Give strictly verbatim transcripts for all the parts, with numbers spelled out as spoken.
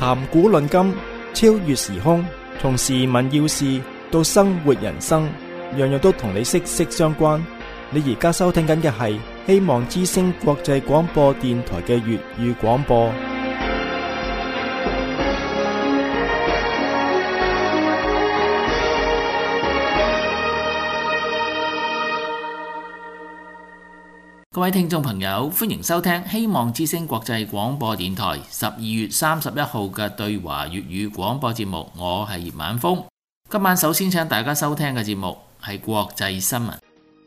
談古論今，超越時空，從時聞要事到生活人生，樣樣都同你息息相關。你而家收聽緊嘅係希望之聲國際廣播電台嘅粵語廣播。 各位聽眾朋友，歡迎收聽希望之聲國際廣播電台十二月三十一號嘅對華粵語廣播節目，我係葉晚風。今晚首先請大家收聽嘅節目係國際新聞。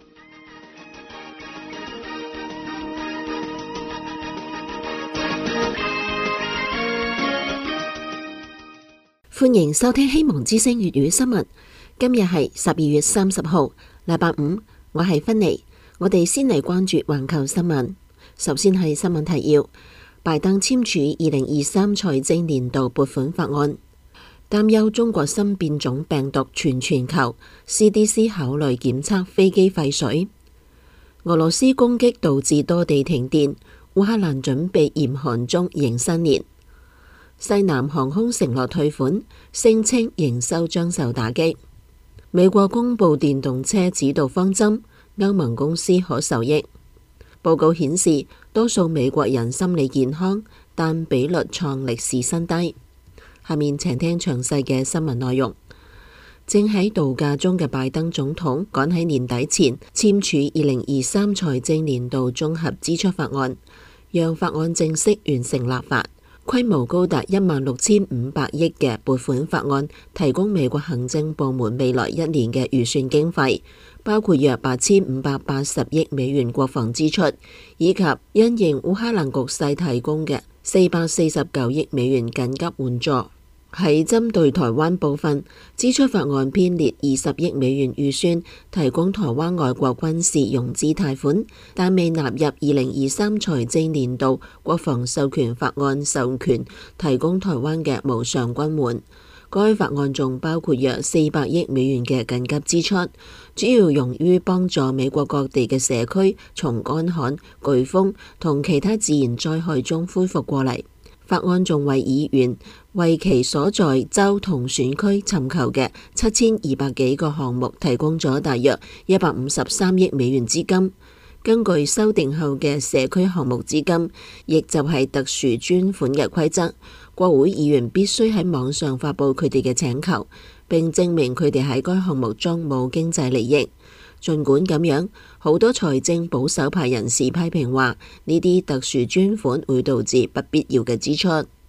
歡迎收聽希望之聲粵語新聞。今日係十二月三十號，禮拜五，我係芬妮。我哋先嚟關注環球新聞。首先係新聞提要：拜登簽署二零二三財政年度撥款法案，擔憂中國新變種病毒傳全球 ，C D C 考慮檢測飛機廢水。俄羅斯攻擊導致多地停電，烏克蘭準備嚴寒中迎新年。西南航空承諾退款，聲稱營收將受打擊。美國公布電動車指導方針。歐盟公司可受益。報告顯示，多數美國人心理健康，但比率創歷史新低。下面請聽詳細嘅新聞內容。正喺度假中嘅拜登總統趕喺年底前簽署二零二三財政年度綜合支出法案，讓法案正式完成立法。規模高達一萬六千五百億嘅撥款法案，提供美國行政部門未來一年嘅預算經費，包括約八千五百八十億美元國防支出，以及因應烏克蘭局勢提供嘅四百四十九億美元緊急援助。喺針對台灣部分，支出法案編列二十億美元預算，提供台灣外國軍事融資貸款，但未納入二零二三財政年度國防授權法案授權提供台灣嘅無償軍援。該法案仲包括約四百億美元嘅緊急支出，主要用於幫助美國各地嘅社區從乾旱、颶風同其他自然災害中恢復過嚟。法案仲為議員為其所在州同選區尋求嘅七千二百幾個項目提供咗大約一百五十三億美元資金。根據修訂後嘅社區項目資金，亦就係特殊專款嘅規則，國會議員必須喺網上發佈佢哋嘅請求，並證明佢哋喺該項目中冇經濟利益。儘管咁樣，好多財政保守派人士批評話，呢啲特殊專款會導致不必要嘅支出。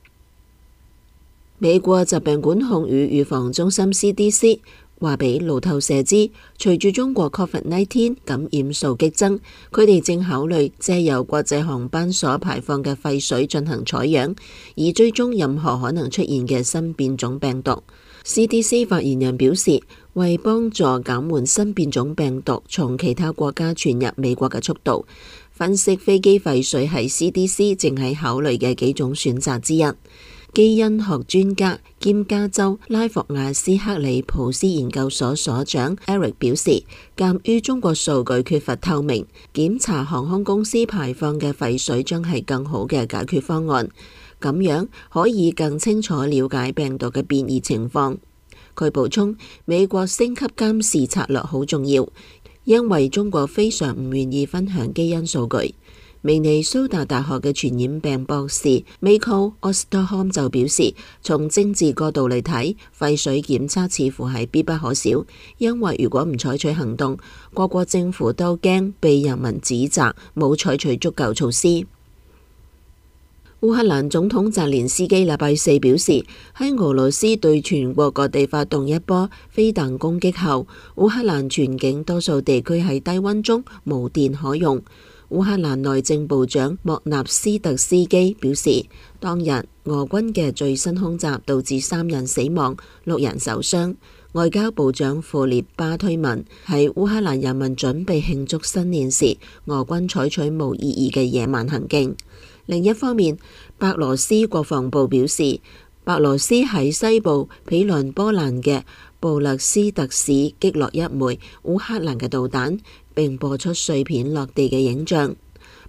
美國疾病管控與預防中心 C D C 話俾路透社知，隨住中國 COVID 十九 感染數激增，佢哋正考慮借由國際航班所排放嘅廢水進行採樣，以追蹤任何可能出現嘅新變種病毒。C D C 發言人表示，為幫助減緩新變種病毒從其他國家傳入美國嘅速度，分析飛機廢水係 C D C 正喺考慮嘅幾種選擇之一。基因學專家兼加州拉霍亞斯克里普斯研究所所長 Eric 表示，鑑於中國數據缺乏透明，檢查航空公司排放嘅廢水將係更好嘅解決方案。咁樣可以更清楚了解病毒嘅變異情況。佢補充，美國升級監視策略好重要，因為中國非常唔願意分享基因數據。明尼蘇達大學嘅傳染病博士 Michael Osterholm 就表示，從政治角度嚟睇，廢水檢測似乎係必不可少，因為如果唔採取行動，各國政府都驚被人民指責冇採取足夠措施。烏克蘭總統澤連斯基禮拜四表示，喺俄羅斯對全國各地發動一波飛彈攻擊後，烏克蘭全境多數地區喺低溫中無電可用。烏克蘭內政部長莫納斯特斯基表示，當日俄軍嘅最新空襲導致三人死亡、六人受傷。外交部長庫列巴推文，喺烏克蘭人民準備慶祝新年時，俄軍採取無意義嘅野蠻行徑。另一方面，白羅斯國防部表示，白羅斯喺西部毗鄰波蘭嘅布勒斯特市擊落一枚烏克蘭嘅導彈，並播出碎片落地嘅影像。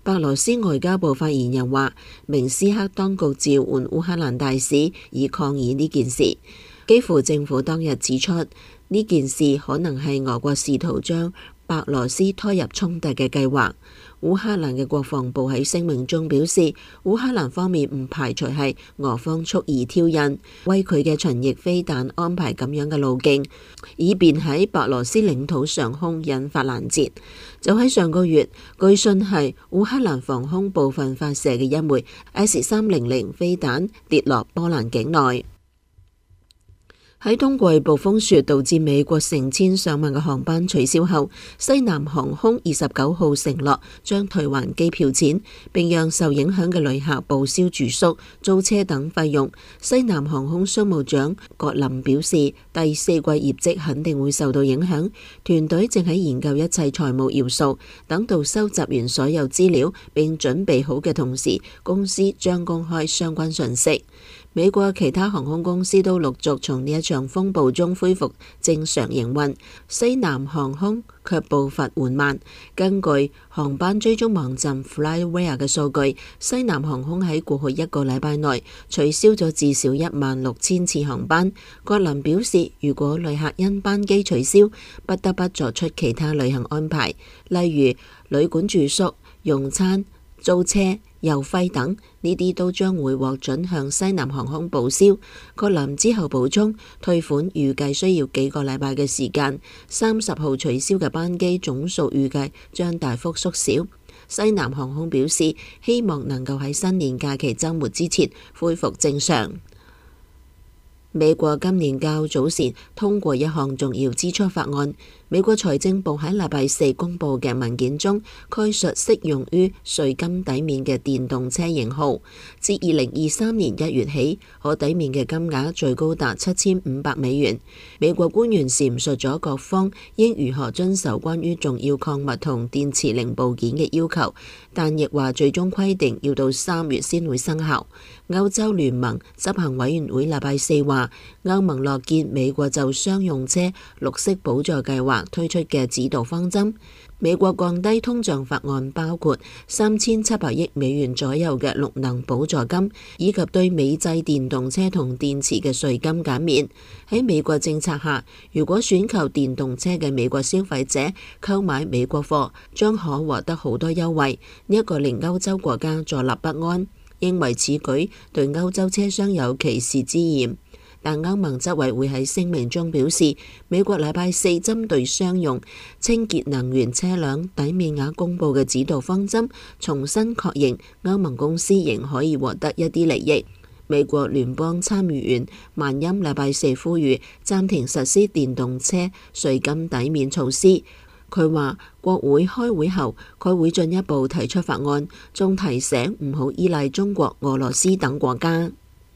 白羅斯外交部發言人話，明斯克當局召喚烏克蘭大使以抗議呢件事。基輔政府當日指出，呢件事可能係俄國試圖將白羅斯拖入衝突嘅計劃。烏克蘭嘅國防部喺聲明中表示，烏克蘭方面唔排除係俄方蓄意挑釁，為佢嘅巡弋飛彈安排咁樣嘅路徑，以便喺白羅斯領土上空引發攔截。就喺上個月，據信係烏克蘭防空部分發射嘅一枚 S 三零零飛彈跌落波蘭境內。喺冬季暴風雪導致美國成千上萬嘅航班取消後，西南航空二十九號承諾將退還機票錢，並讓受影響嘅旅客報銷住宿、租車等費用。西南航空商務長葛林表示，第四季業績肯定會受到影響，團隊正喺研究一切財務要素，等到收集完所有資料並準備好嘅同時，公司將公開相關訊息。美國其他航空公司都陸續從呢一場風暴中恢復正常營運，西南航空卻步伐緩慢。根據航班追蹤網站 Flywire 嘅數據，西南航空喺過去一個禮拜內取消咗至少一萬六千次航班。葛林表示，如果旅客因班機取消，不得不作出其他旅行安排，例如旅館住宿、用餐、租車、郵費等，呢啲都將會獲准向西南航空報銷。葛林之後補充，退款預計需要幾個禮拜嘅時間。三十號取消嘅班機總數預計將大幅縮小。西南航空表示，希望能夠喺新年假期週末之前恢復正常。美國今年較早前通過一項重要支出法案。美國財政部喺禮拜四公佈嘅文件中，概述適用於稅金抵免嘅電動車型號，自二零二三年一月起，可抵免嘅金額最高達七千五百美元。美國官員闡述咗各方應如何遵守關於重要礦物同電池零部件嘅要求，但亦話最終規定要到三月先會生效。歐洲聯盟執行委員會禮拜四話，歐盟樂見美國就商用車綠色補助計劃推出嘅指導方針。美國降低通脹法案包括三千七百億美元左右嘅綠能補助金，以及對美製電動車同電池嘅稅金減免。喺美國政策下，如果選購電動車嘅美國消費者購買美國貨，將可獲得好多優惠。呢、這、一個令歐洲國家坐立不安，認為此舉對歐洲車商有歧視之嫌。但歐盟執委會喺聲明中表示，美國禮拜四針對商用清潔能源車輛抵免額公佈嘅指導方針，重新確認歐盟公司仍可以獲得一啲利益。美國聯邦參議員曼欽禮拜四呼籲暫停實施電動車稅金抵免措施。佢話國會開會後，佢會進一步提出法案，仲提醒唔好依賴中國、俄羅斯等國家。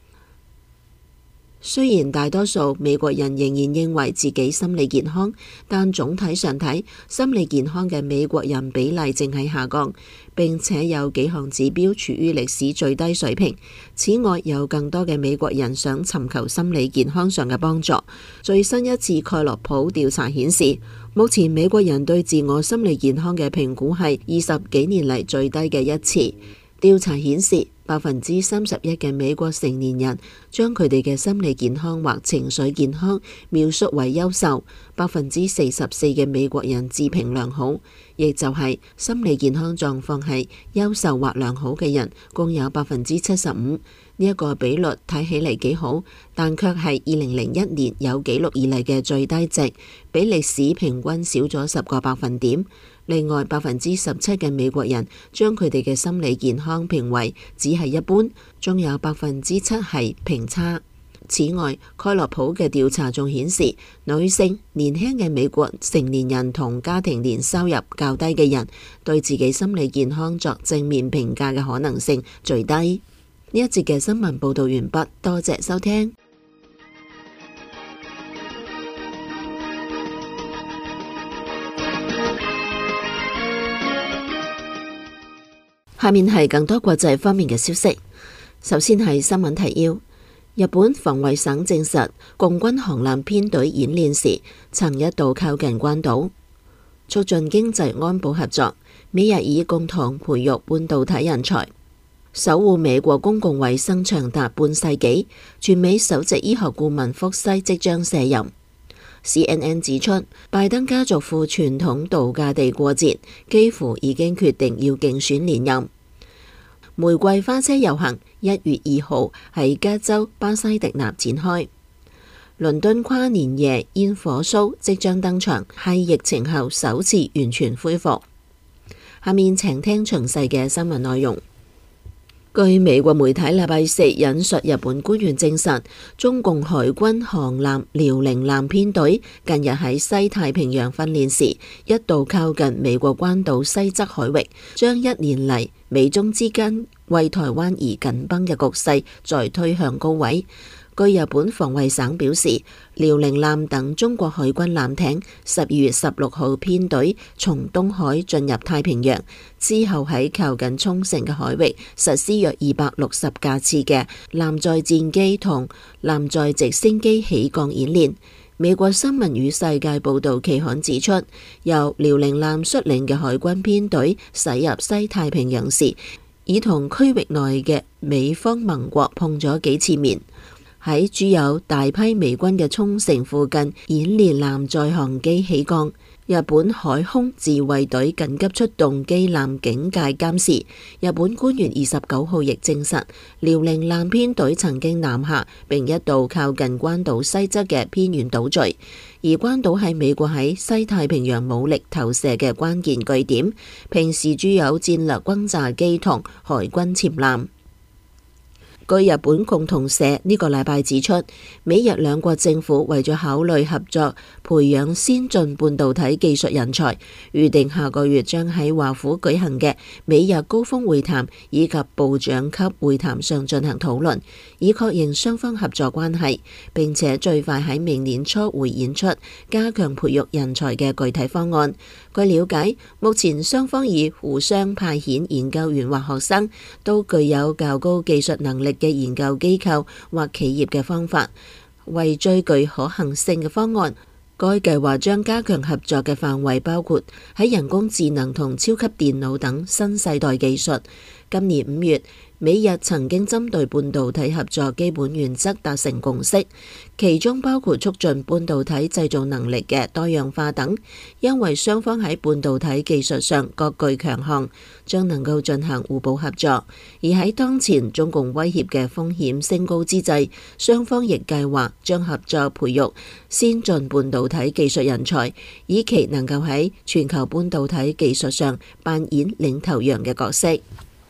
雖然大多數美國人仍然認為自己心理健康，但總體上睇，心理健康嘅美國人比例正喺下降，並且有幾項指標處於歷史最低水平。此外，有更多嘅美國人想尋求心理健康上嘅幫助。最新一次蓋洛普調查顯示，目前美國人對自我心理健康嘅評估係二十幾年嚟最低嘅一次。調查顯示，百分之三十一嘅美國成年人將佢哋嘅心理健康或情緒健康描述為優秀，百分之四十四嘅美國人自評良好，亦就係心理健康狀況係優秀或良好嘅人，共有百分之七十五。呢一個比率睇起嚟幾好，但卻係二零零一年有紀錄以嚟嘅最低值，比歷史平均少咗十個百分點。另外，百分之十七嘅美國人將佢哋嘅心理健康評為只係一般，仲有百分之七係評差。此外，蓋洛普嘅調查仲顯示，女性、年輕嘅美國成年人同家庭年收入較低嘅人對自己心理健康作正面評價嘅可能性最低。呢一節嘅新聞報道完畢，多謝收聽。下面係更多國際方面嘅消息。首先係新聞提要：日本防衛省證實，共軍航艦編隊演練時曾一度靠近關島。 促進經濟安保合作，美日以共同培育半導體人才，守護美國公共衛生長達半世紀。全美首席醫學顧問福西即將卸任。C N N 指出，拜登家族赴傳統度假地過節，幾乎已經決定要競選連任。玫瑰花車遊行一月二號喺加州巴西迪納展開。倫敦跨年夜煙火 show 即將登場，係疫情後首次完全恢復。下面請聽詳細嘅新聞內容。據美國媒體禮拜四引述日本官員證實，中共海軍航艦遼寧艦編隊近日喺西太平洋訓練時，一度靠近美國關島西側海域，將一年嚟美中之間為台灣而緊繃嘅局勢再推向高位。據日本防衛省表示，遼寧艦等中國海軍艦艇十二月十六號編隊從東海進入太平洋之後，喺靠近沖繩嘅海域實施約二百六十架次嘅艦載戰機同艦載直升機起降演練。美國新聞與世界報導期刊指出，由遼寧艦率領嘅海軍編隊駛入西太平洋時，已同區域內嘅美方盟國碰咗幾次面。喺駐有大批美軍嘅沖繩附近演練艦載航機起降，日本海空自衛隊緊急出動機艦警戒監視。日本官員二十九號亦證實，遼寧艦編隊曾經南下並一度靠近關島西側嘅偏遠島嶼，而關島係美國喺西太平洋武力投射嘅關鍵據點，平時駐有戰略轟炸機同海軍潛艦。據日本共同社呢個禮拜指出，美日兩國政府為咗考慮合作培養先進半導體技術人才，預定下個月將喺華府舉行嘅美日高峰會談以及部長級會談上進行討論，以確認雙方合作關係，並且最快喺明年初匯演出加強培育人才嘅具體方案。據了解，目前雙方以互相派遣研究員或學生都具有較高技術能力嘅研究機構或企業嘅方法，為最具可行性嘅方案。該計劃將加強合作嘅範圍，包括喺人工智能同超級電腦等新世代技術。今年五月，美日曾經針對半導體合作基本原則達成共識，其中包括促進半導體製造能力嘅多樣化等。因為雙方喺半導體技術上各具強項，將能夠進行互補合作。而喺當前中共威脅嘅風險升高之際，雙方亦計劃將合作培育先進半導體技術人才，以期能夠喺全球半導體技術上扮演領頭羊嘅角色。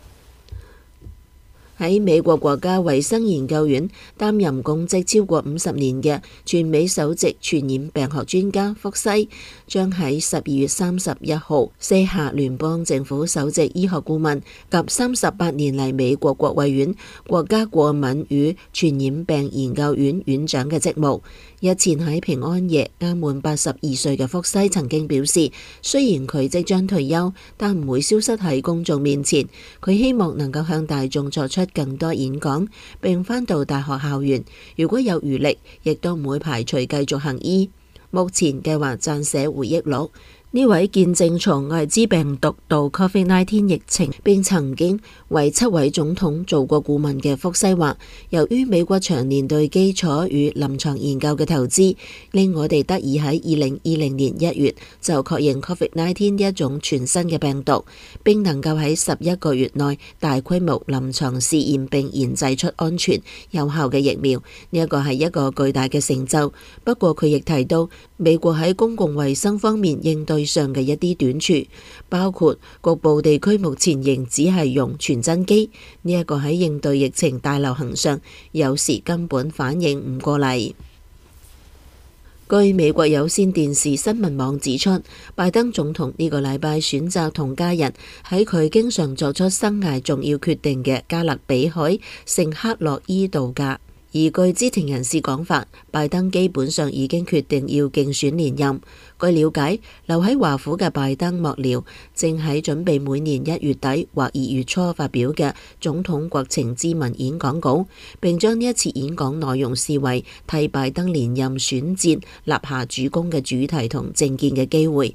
喺美國國家衛生研究院擔任公職超過五十年嘅全美首席傳染病學專家福西，將喺十二月三十一號卸下聯邦政府首席醫學顧問及三十八年嚟美國國衛院國家過敏與傳染病研究院院長嘅職務。日前喺平安夜啱滿八十二歲嘅福西曾經表示，雖然佢即將退休，但唔會消失喺公眾面前。佢希望能夠向大眾作出更多演講，並返到大學校園。如果有餘力，亦都唔會排除繼續行醫。目前計劃撰寫回憶錄。呢位見證從艾滋病毒到 Covid 十九 疫情，並曾經為七位總統做過顧問嘅福西話，由於美國長年對基礎與臨床研究嘅投資，令我哋得以喺二零二零年一月就確認 Covid 十九 一種全新嘅病毒，並能夠喺十一個月內大規模臨床試驗並研製出安全有效嘅疫苗。呢一個係一個巨大嘅成就。不過佢亦提到，美國喺公共衛生方面應對上嘅一啲短處，包括局部地區目前仍只係用傳真機，呢一個喺應對疫情大流行上，有時根本反應唔過嚟。據美國有線電視新聞網指出，拜登總統呢個禮拜選擇同家人喺佢經常作出生涯重要決定嘅加勒比海聖克洛伊度假。而據知情人士講法，拜登基本上已經決定要競選連任。據了解，留喺華府嘅拜登幕僚正喺準備每年一月底或二月初發表嘅總統國情咨文演講稿，並將呢一次演講內容視為替拜登連任選戰立下主功嘅主題同政見嘅機會。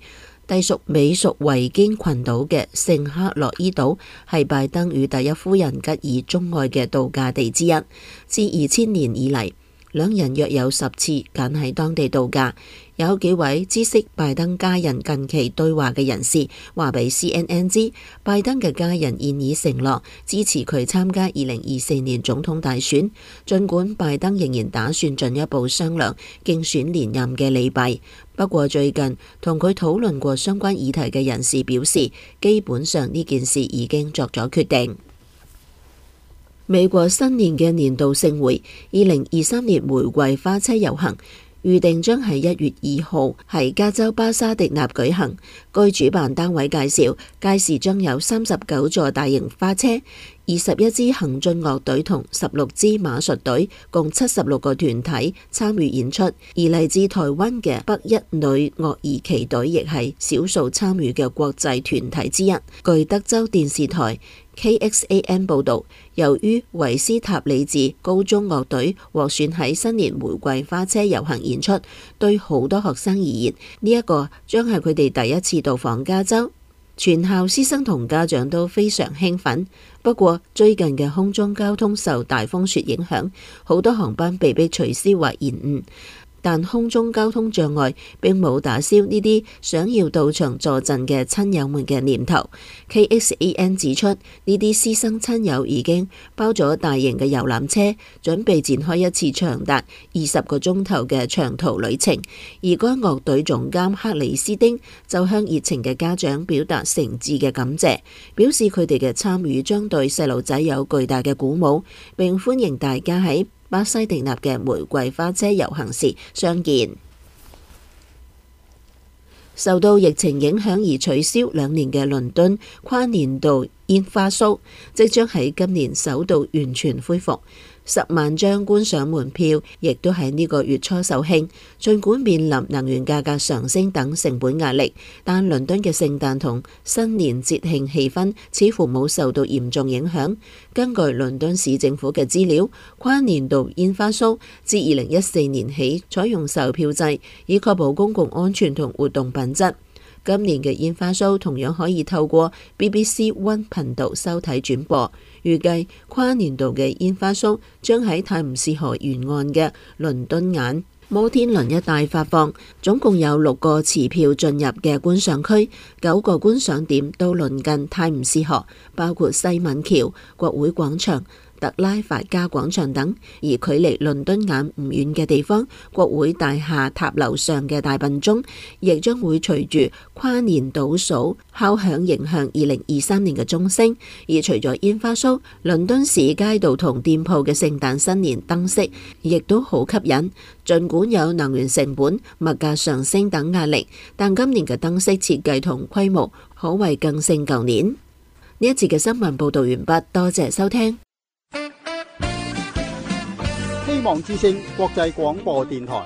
隸屬美屬維堅群島嘅聖克洛伊島係拜登與第一夫人吉爾鍾愛嘅度假地之一。自二千年以嚟，兩人約有十次揀喺當地度假。有幾位知悉拜登家人近期對話嘅人士話俾 C N N 知，拜登嘅家人現已承諾支持佢參加二零二四年總統大選。儘管拜登仍然打算進一步商量競選連任嘅利弊，不過最近同佢討論過相關議題嘅人士表示，基本上呢件事已經作咗決定。美國新年嘅年度盛會二零二三年玫瑰花車遊行預定將喺一月二號喺加州巴沙迪納舉行。據主辦單位介紹，屆時將有三十九座大型花車、二十一支行進樂隊同十六支馬術隊，共七十六個團體參與演出。而嚟自台灣嘅北一女樂兒旗隊亦係少數參與嘅國際團體之一。據德州電視台 K X A N 報導，由於維斯塔里治高中樂隊獲選喺新年玫瑰花車遊行演出，對好多學生而言，呢、這、一個將係佢哋第一次到訪加州。全校師生同家長都非常興奮。不過最近嘅空中交通受大風雪影響，好多航班被迫取消或延誤。但空中交通障礙並冇打消呢啲想要到場助陣嘅親友們嘅念頭。K X A N 指出，呢啲師生親友已經包咗大型嘅遊覽車，準備展開一次長達二十個鐘頭嘅長途旅程。而該樂隊總監克里斯丁就向熱情嘅家長表達誠摯嘅感謝，表示佢哋嘅參與將對細路仔有巨大嘅鼓舞，並歡迎大家喺巴西迪納嘅玫瑰花車遊行時相見。受到疫情影響而取消兩年嘅倫敦跨年度煙花 show 即將喺今年首度完全恢復。十萬張觀賞門票亦都喺呢個月初售罄。儘管面臨能源價格上升等成本壓力，但倫敦嘅聖誕同新年節慶氣氛似乎冇受到嚴重影響。根據倫敦市政府嘅資料，跨年度煙花 show 自二零一四年起採用售票制，以確保公共安全同活動品質。今年嘅煙花 show 同樣可以透過 B B C One 頻道收睇轉播。預計跨年度嘅煙花 show 將喺泰晤士河沿岸嘅倫敦眼摩天輪一帶發放，總共有六個持票進入嘅觀賞區，九個觀賞點都鄰近泰晤士河，包括西敏橋、國會廣場、特拉法加廣場等。而距離倫敦眼唔遠嘅地方，國會大廈塔樓上嘅大笨鐘亦將會隨住跨年倒數敲響迎向二零二三年嘅鐘聲。而除咗煙花 show， 倫敦市街道同店鋪嘅聖誕新年燈飾亦都好吸引。儘管有能源成本、物價上升等壓力，但今年嘅燈飾設計同規模可謂更勝舊年。呢一節嘅新聞報道完畢，多謝收聽。 希望之聲國際廣播電台。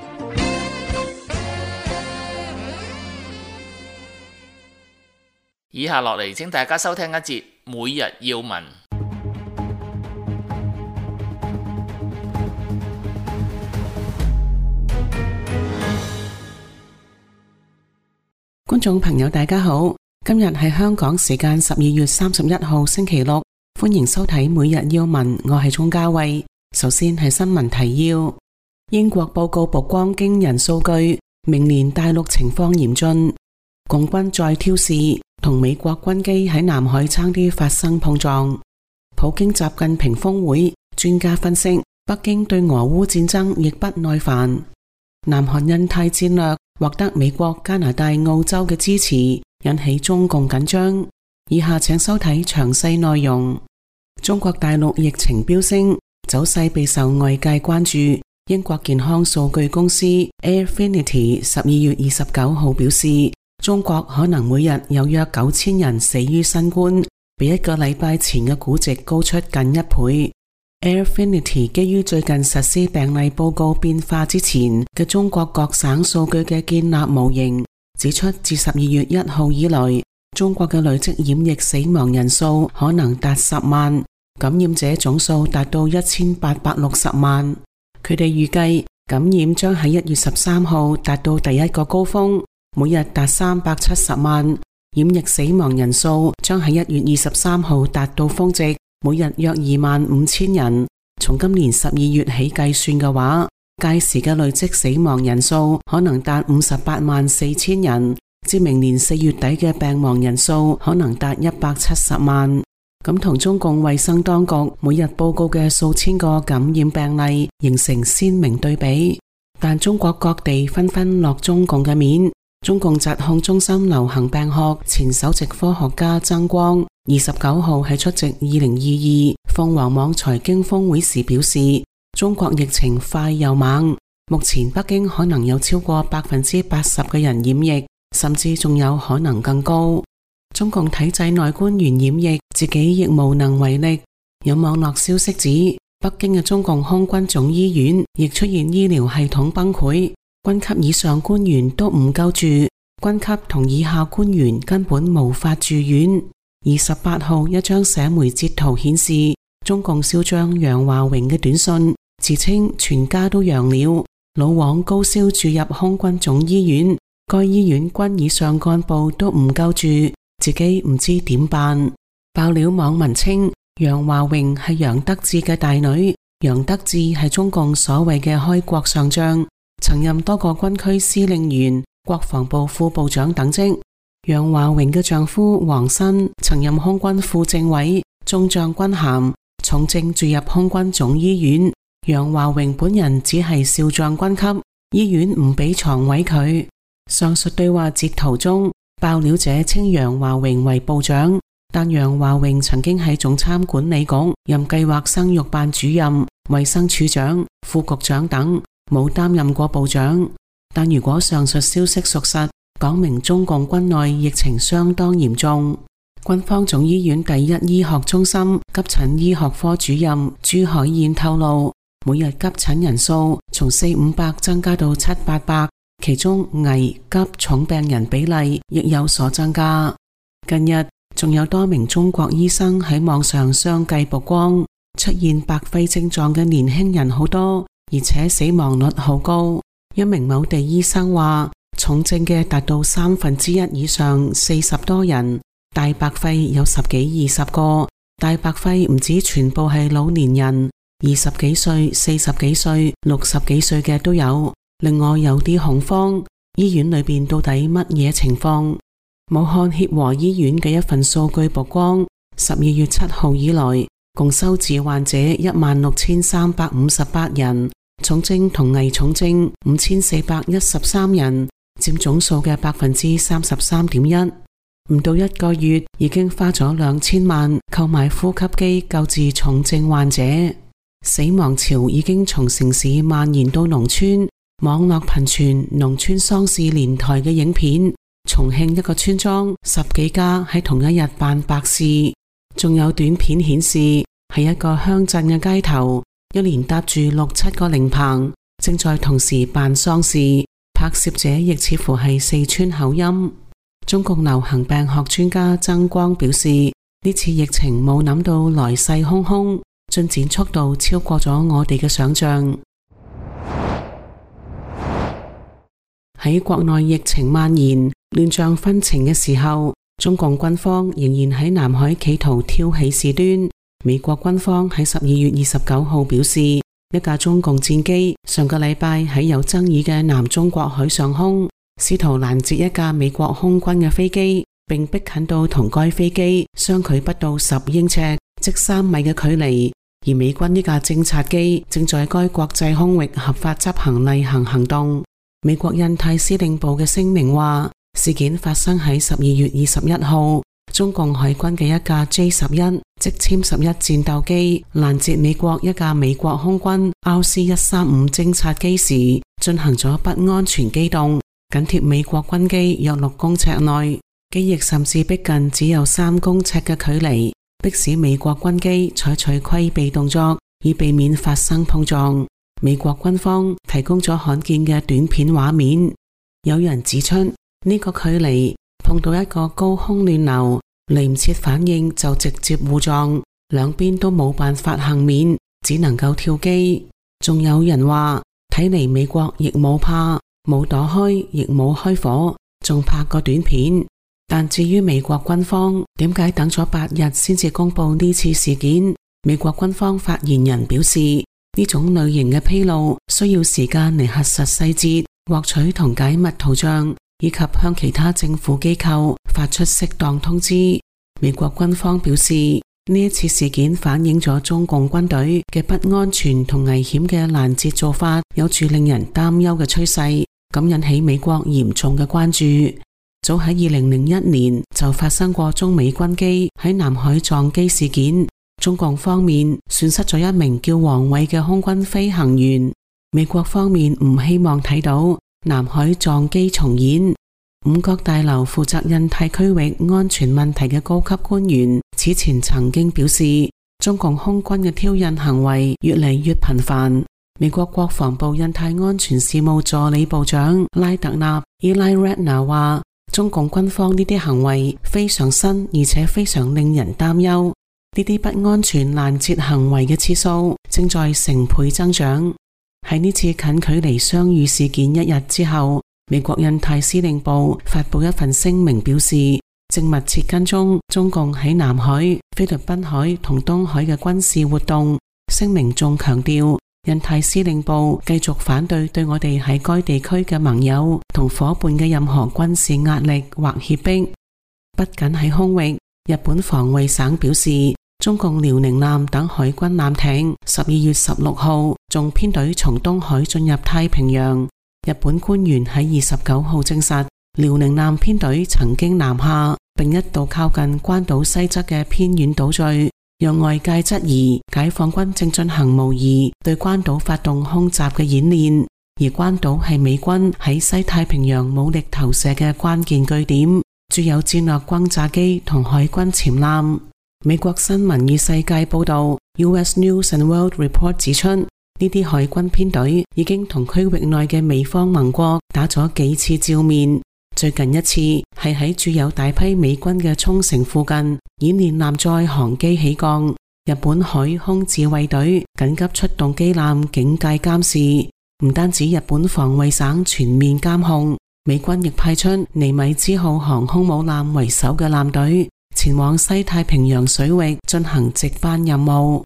以下落嚟，請大家收聽一節每日要聞。 觀眾朋友大家好，今日係香港時間十二月三十一號星期六，歡迎收睇每日要聞，我係鍾嘉慧。首先係新聞提要：英國報告曝光驚人數據，明年大陸情況嚴峻，共軍再挑事，同美國軍機喺南海差啲發生碰撞。普京習近平峰會，專家分析北京對俄烏戰爭亦不耐煩。南韓印太戰略獲得美國、加拿大、澳洲嘅支持，引起中共緊張。以下請收睇詳細內容。中國大陸疫情飆升，走勢備受外界關注。英國健康數據公司 Airfinity 十二月二十九號表示，中國可能每日有約九千人死於新冠，比一個禮拜前嘅估值高出近一倍。Airfinity 基於最近實施病例報告變化之前嘅中國各省數據嘅建立模型，指出自十二月一號以來，中國嘅累積染疫死亡人數可能達十萬，感染者總數達到一千八百六十萬。佢哋預計感染將喺一月十三號達到第一個高峰， 每日達三百七十萬。染疫死亡人數將喺一月二十三號達到峰值，每日約二萬五千人。從今年十二月起計算嘅話，屆時嘅累積死亡人數可能達五十八萬四千人，至明年四月底嘅病亡人數可能達一百七十萬。咁同中共衛生當局每日報告嘅數千個感染病例形成鮮明對比。但中國各地紛紛落中共嘅面。中共疾控中心流行病學前首席科學家曾光二十九號喺出席二零二二鳳凰網財經峰會時表示，中國疫情快又猛，目前北京可能有超過百分之八十嘅人染疫，甚至仲有可能更高。中共體制內官員染疫，自己亦無能為力。有網絡消息指，北京嘅中共空軍總醫院亦出現醫療系統崩潰，軍級以上官員都唔夠住，軍級同以下官員根本無法住院。二十八號一張社媒截圖顯示，中共少將楊華榮嘅短信，自稱全家都陽了，老王高燒住入空軍總醫院，該醫院軍以上幹部都唔夠住，自己唔知點辦。爆料網民稱，楊華榮係楊德志嘅大女，楊德志係中共所謂嘅開國上將，曾任多個軍區司令員、國防部副部長等職。楊華榮嘅丈夫王新曾任空軍副政委、中將軍銜，重症住入空軍總醫院。楊華榮本人只係少將軍級，醫院唔俾床位佢。上述對話截圖中，爆料者稱楊華榮為部長，但楊華榮曾經喺總參管理局任計劃生育辦主任、衛生署長、副局長等，冇擔任過部長。但如果上述消息屬實，講明中共軍內疫情相當嚴重。軍方總醫院第一醫學中心急診醫學科主任朱海燕透露，每日急診人數從四五百增加到七八百，其中危急重病人比例亦有所增加。近日仲有多名中國醫生喺網上相繼曝光，出現白肺症狀嘅年輕人好多，而且死亡率好高。一名某地醫生話，重症嘅達到三分之一以上，四十多人，大白肺有十幾二十個。大白肺唔止全部係老年人，二十幾歲、四十幾歲、六十幾歲嘅都有。另外有啲恐慌，醫院裏邊到底乜嘢情況？武漢協和醫院嘅一份數據曝光，十二月七號以來，共收治患者一萬六千三百五十八人，重症同危重症五千四百一十三人，佔總數嘅百分之三十三點一。唔到一個月，已經花咗兩千萬購買呼吸機救治重症患者。死亡潮已經從城市蔓延到農村，網絡頻傳農村喪事連台嘅影片。重慶一個村莊十幾家喺同一日辦白事，仲有短片顯示喺一個鄉鎮嘅街頭，一連搭住六七個靈棚，正在同時辦喪事。拍攝者亦似乎係四川口音。中共流行病學專家曾光表示，呢次疫情冇諗到來勢洶洶，進展速度超過咗我哋嘅想象。喺國內疫情蔓延、亂象紛呈嘅時候，中共軍方仍然喺南海企圖挑起事端。美國軍方喺十二月二十九號表示，一架中共戰機上個禮拜喺有爭議嘅南中國海上空，試圖攔截一架美國空軍嘅飛機，並逼近到同該飛機相距不到十英尺，即三米嘅距離。而美軍呢架偵察機正在該國際空域合法執行例行行動。美國印太司令部嘅聲明話，事件發生喺十二月二十一號，中共海軍嘅一架 J 十一 即殲十一戰鬥機攔截美國一架美國空軍 R C 一三五偵察機時，進行咗不安全機動，緊貼美國軍機約六公尺內，機翼甚至逼近只有三公尺嘅距離，迫使美國軍機採取規避動作，以避免發生碰撞。美國軍方提供咗罕見嘅短片畫面，有人指出呢、這個距離碰到一個高空亂流，嚟唔切反應就直接互撞，兩邊都冇辦法幸免，只能夠跳機。仲有人話，睇嚟美國亦冇怕，冇躲開，亦冇開火， 仲拍過短片。但至於美國軍方點解等咗八日先至公布呢次事件，美國軍方發言人表示，呢種類型嘅披露需要時間嚟核實細節、獲取同解密圖像，以及向其他政府機構發出適當通知。美國軍方表示，呢一次事件反映咗中共軍隊嘅不安全同危險嘅攔截做法有住令人擔憂嘅趨勢，咁引起美國嚴重嘅關注。早喺二零零一年就發生過中美軍機喺南海撞機事件，中共方面損失咗一名叫王偉嘅空軍飛行員。美國方面唔希望睇到南海撞機重演。五角大樓負責印太區域安全問題嘅高級官員此前曾經表示，中共空軍嘅挑釁行為越嚟越頻繁。美國國防部印太安全事務助理部長拉特納 Eli Ratner 話，中共軍方呢啲行為非常新，而且非常令人擔憂。呢啲不安全攔截行為嘅次數正在成倍增長。喺呢次近距離相遇事件一日之後，美國印太司令部發布一份聲明表示，正密切跟蹤中共喺南海、菲律賓海同東海嘅軍事活動。聲明仲強調，印太司令部繼續反對對我哋喺該地區嘅盟友同夥伴嘅任何軍事壓力或脅迫。不僅喺空域，日本防衛省表示，中共遼寧艦等海軍艦艇十二月十六號仲編隊從東海進入太平洋。日本官員喺二十九號證實，遼寧艦編隊曾經南下，並一度靠近關島西側嘅偏遠島嶼，讓外界質疑解放軍正進行模擬對關島發動空襲嘅演練，而關島係美軍喺西太平洋武力投射嘅關鍵據點，駐有戰略轟炸機同海軍潛艦。美國新聞與世界報道 U S News and World Report 指出，呢啲海軍編隊已經同區域內嘅美方盟國打咗幾次照面，最近一次係喺駐有大批美軍嘅沖繩附近演練艦載航機起降，日本海空自衛隊緊急出動機艦警戒監視。唔單止日本防衛省全面監控，美軍亦派出尼米茲號航空母艦為首嘅艦隊前往西太平洋水域進行值班任務。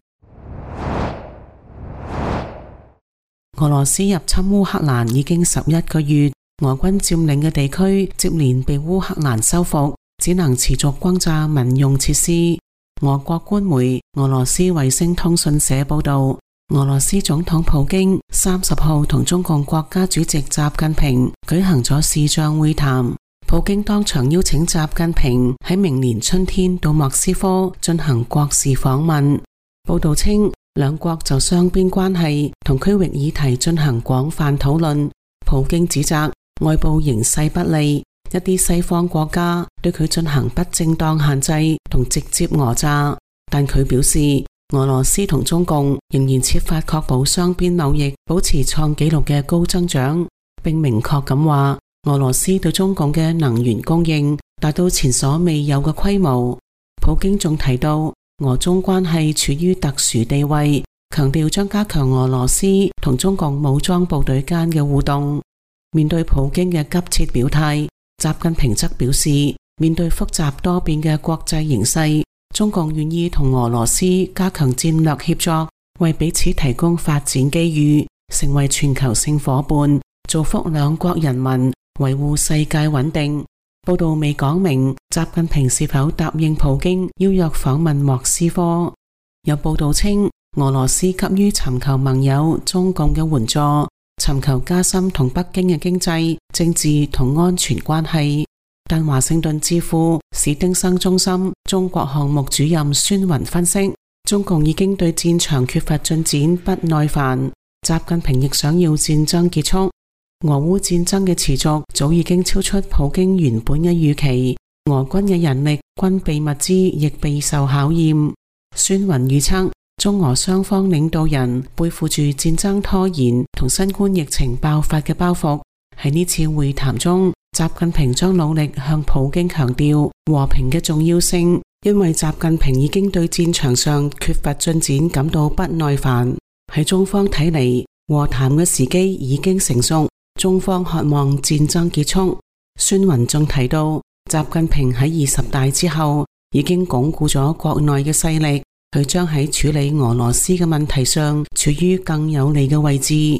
俄羅斯入侵烏克蘭已經十一個月，俄軍佔領嘅地區接連被烏克蘭收復，只能持續轟炸民用設施。俄國官媒俄羅斯衛星通訊社報道，俄羅斯總統普京三十號同中共國家主席習近平舉行咗視像會談，普京當場邀請習近平喺明年春天到莫斯科進行國事訪問。報道稱，兩國就雙邊關係同區域議題進行廣泛討論。普京指責外部形勢不利，一啲西方國家對佢進行不正當限制同直接訛詐，但佢表示俄羅斯同中共仍然設法確保雙邊貿易保持創紀錄嘅高增長，並明確咁話俄羅斯對中共嘅能源供應達到前所未有嘅規模。普京仲提到俄中關係處於特殊地位，強調將加強俄羅斯同中共武裝部隊間嘅互動。面對普京嘅急切表態，習近平則表示，面對複雜多變嘅國際形勢，中共願意同俄羅斯加強戰略協作，為彼此提供發展機遇，成為全球性夥伴，造福兩國人民，維護世界穩定。報道未講明習近平是否答應普京邀約訪問莫斯科。有報道稱，俄羅斯急於尋求盟友中共嘅援助，尋求加深同北京嘅經濟、政治同安全關係。但華盛頓智庫史丁生中心中國項目主任孫雲分析，中共已經對戰場缺乏進展不耐煩，習近平亦想要戰爭結束。俄烏戰爭嘅持續早已經超出普京原本嘅預期，俄軍嘅人力、軍備物資亦備受考驗。孫雲預測，中俄雙方領導人背負住戰爭拖延同新冠疫情爆發嘅包袱，喺呢次會談中，習近平將努力向普京強調和平嘅重要性，因為習近平已經對戰場上缺乏進展感到不耐煩。喺中方睇嚟，和談嘅時機已經成熟，中方渴望戰爭結束。 孫雲仲提到，習近平喺二十大之後已經鞏固咗國內嘅勢力，佢將喺處理俄羅斯嘅問題上處於更有利嘅位置。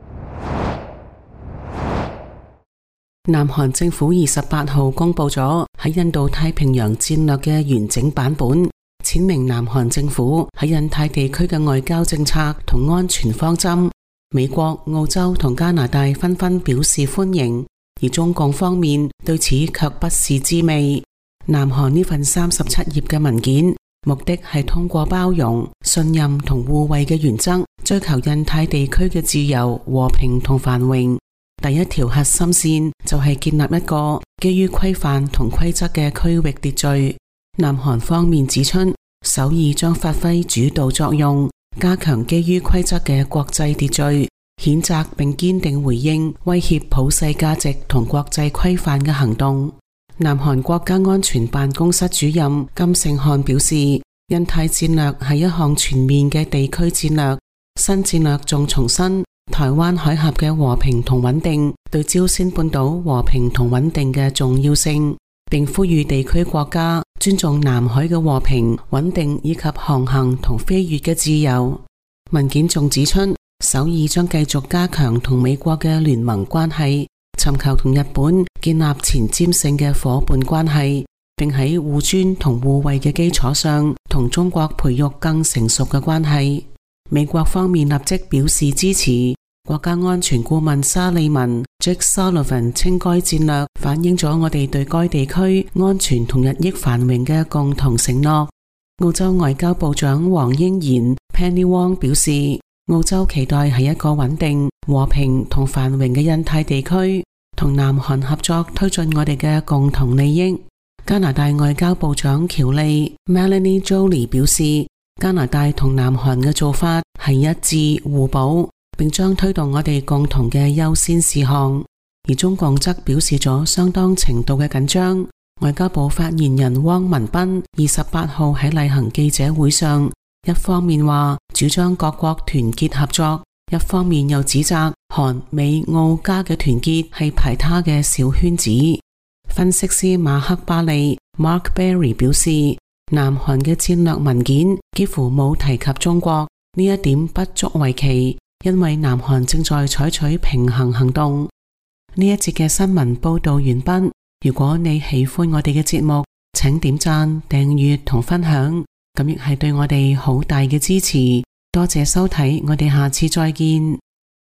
南韓政府二十八號公布咗喺印度太平洋戰略嘅完整版本，闡明南韓政府喺印太地區嘅外交政策同安全方針。美國、澳洲同加拿大紛紛表示歡迎，而中共方面對此卻不是滋味。南韓呢份三十七頁嘅文件，目的係通過包容、信任同互惠嘅原則，追求印太地區嘅自由、和平同繁榮。第一條核心線就係建立一個基於規範同規則嘅區域秩序。南韓方面指出，首爾將發揮主導作用，加強基於規則嘅國際秩序，譴責並堅定回應威脅普世價值同國際規範嘅行動。南韓國家安全辦公室主任金聖漢表示，印太戰略係一項全面嘅地區戰略，新戰略仲重申台灣海峽嘅和平同穩定對朝鮮半島和平同穩定嘅重要性，並呼籲地區國家尊重南海嘅和平、穩定以及航行同飛越嘅自由。文件仲指出，首爾將繼續加強同美國嘅聯盟關係，尋求同日本建立前瞻性嘅夥伴關係，並喺互尊同互惠嘅基礎上同中國培育更成熟嘅關係。美國方面立即表示支持。國家安全顧問沙利文 Jake Sullivan 稱該戰略反映咗我哋對該地區安全同日益繁榮嘅共同承諾。澳洲外交部長黃英賢 Penny Wong 表示，澳洲期待係一個穩定、和平同繁榮嘅印太地區，同南韓合作推進我哋嘅共同利益。加拿大外交部長喬利 Melanie Joly 表示，加拿大同南韓嘅做法係一致互補，並將推動我哋共同嘅優先事項。而中共則表示咗相當程度嘅緊張。外交部發言人汪文斌二十八號喺例行記者會上，一方面話主張各國團結合作，一方面又指責韓美澳加嘅團結係排他嘅小圈子。分析師馬克巴利 Mark Berry 表示，南韓嘅戰略文件幾乎冇提及中國，呢一點不足為奇，因為南韓正在採取平衡行動。呢一節嘅新聞報道完畢。如果你喜歡我哋嘅節目，請點讚、訂閱同分享，咁亦係對我哋好大嘅支持。多謝收睇，我哋下次再見。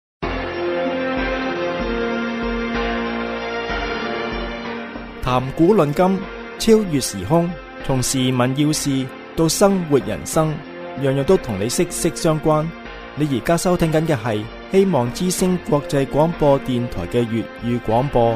談古論今，超越時空，從時聞要事到生活人生，樣樣都同你息息相關。你而家收聽緊嘅係希望之聲國際廣播電台嘅粵語廣播。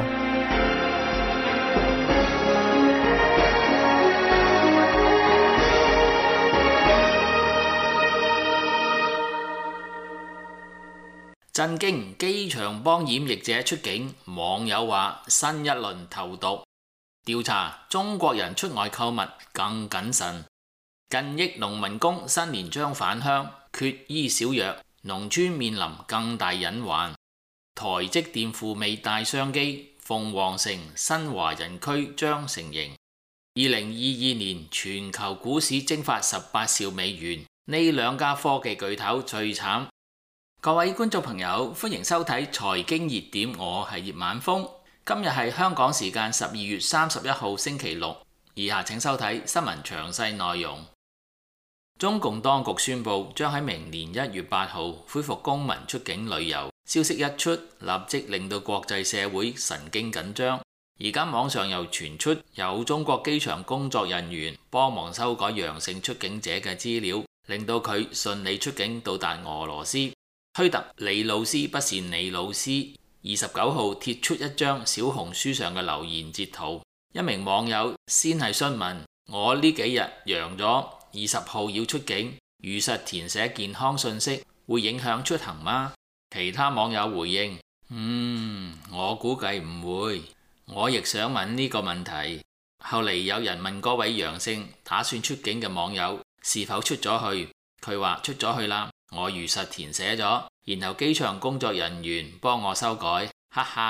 震驚！機場幫染疫者出境，網友話新一輪投毒調查，中國人出外購物更謹慎。近億農民工新年將返鄉，缺醫少藥，農村面臨更大隱患。台積電赴美大商機，鳳凰城新華人區將成形。二零二二年全球股市蒸發十八兆美元，呢兩家科技巨頭最慘。各位觀眾朋友，歡迎收睇財經熱點，我係葉晚風。今日係香港時間十二月三十一號星期六，以下請收睇新聞詳細內容。中共當局宣布將喺明年一月八號恢復公民出境旅遊，消息一出，立即令到國際社會神經緊張。而家網上又傳出有中國機場工作人員幫忙修改陽性出境者嘅資料，令到佢順利出境到達俄羅斯。推特李老師不是你老師二十九號貼出一張小紅書上嘅留言截圖，一名網友先係詢問我呢幾日陽咗，二十號要出境，如實填寫健康信息會影響出行嗎？其他網友回應：嗯，我估計唔會。我亦想問呢個問題。後嚟有人問嗰位陽性打算出境嘅網友是否出咗去，佢話出咗去啦。我如實填寫咗，然後機場工作人員幫我修改，哈哈。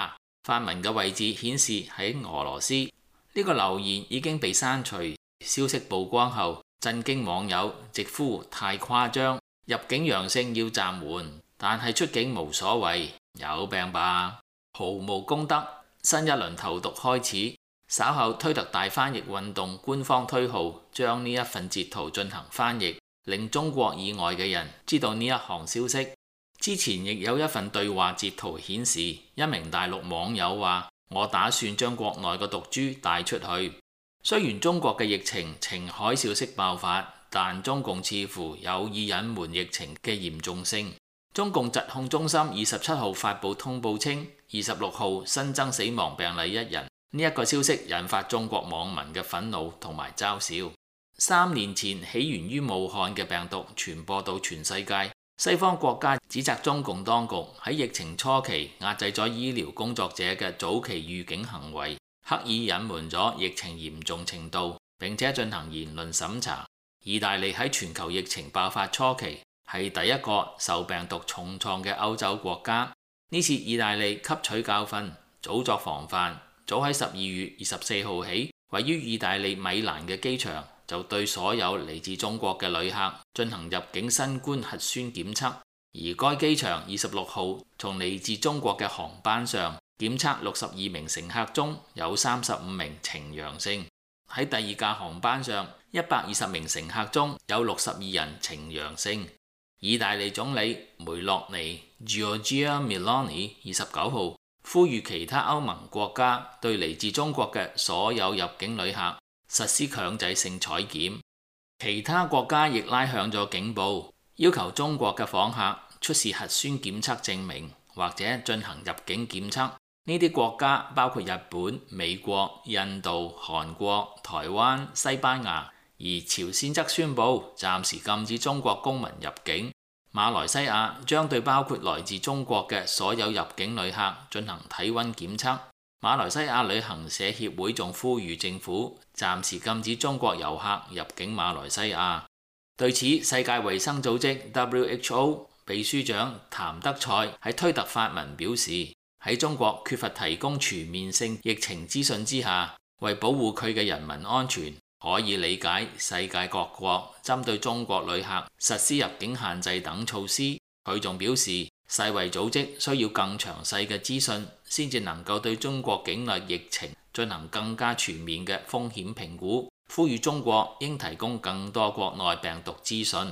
發文嘅位置顯示喺俄羅斯。呢個留言已經被刪除。消息曝光後，震驚網友，直呼太誇張，入境陽性要暫緩，但係出境無所謂，有病吧？毫無公德。新一輪投毒開始，稍後推特大翻譯運動官方推號將呢一份截圖進行翻譯，令中國以外嘅人知道呢一項消息。之前亦有一份對話截圖顯示，一名大陸網友話：我打算將國內嘅毒株帶出去。雖然中國嘅疫情呈海嘯式爆發，但中共似乎有意隱瞞疫情嘅嚴重性。中共疾控中心二十七號發布通報稱，二十六號新增死亡病例一人。呢一個消息引發中國網民嘅憤怒同埋嘲笑。三年前起源於武漢嘅病毒傳播到全世界，西方國家指責中共當局喺疫情初期壓制咗醫療工作者嘅早期預警行為，刻意隱瞞咗疫情嚴重程度，並且進行言論審查。意大利喺全球疫情爆發初期係第一個受病毒重創嘅歐洲國家。呢次意大利吸取教訓，早作防範，早喺十二月二十四號起，位於意大利米蘭嘅機場就對所有嚟自中國嘅旅客進行入境新冠核酸檢測。而該機場二十六號從嚟自中國嘅航班上檢測六十二名乘客中有三十五名呈陽性。喺第二架航班上，一百二十名乘客中有六十二人呈陽性。意大利總理梅洛尼 Giorgia Meloni 二十九號呼籲其他歐盟國家對嚟自中國嘅所有入境旅客實施強制性採檢。其他國家亦拉響咗警報，要求中國嘅訪客出示核酸檢測證明或者進行入境檢測。呢啲國家包括日本、美國、印度、韓國、台灣、西班牙，而朝鮮則宣布暫時禁止中國公民入境。馬來西亞將對包括來自中國嘅所有入境旅客進行體溫檢測。馬來西亞旅行社協會仲呼籲政府暫時禁止中國遊客入境馬來西亞。對此，世界衛生組織 W H O 秘書長譚德賽喺推特發文表示，喺中國缺乏提供全面性疫情資訊之下，為保護佢嘅人民安全，可以理解世界各國針對中國旅客實施入境限制等措施。佢仲表示，世衛組織需要更詳細嘅資訊，先至能夠對中國境內疫情進行更加全面嘅風險評估，呼籲中國應提供更多國內病毒資訊。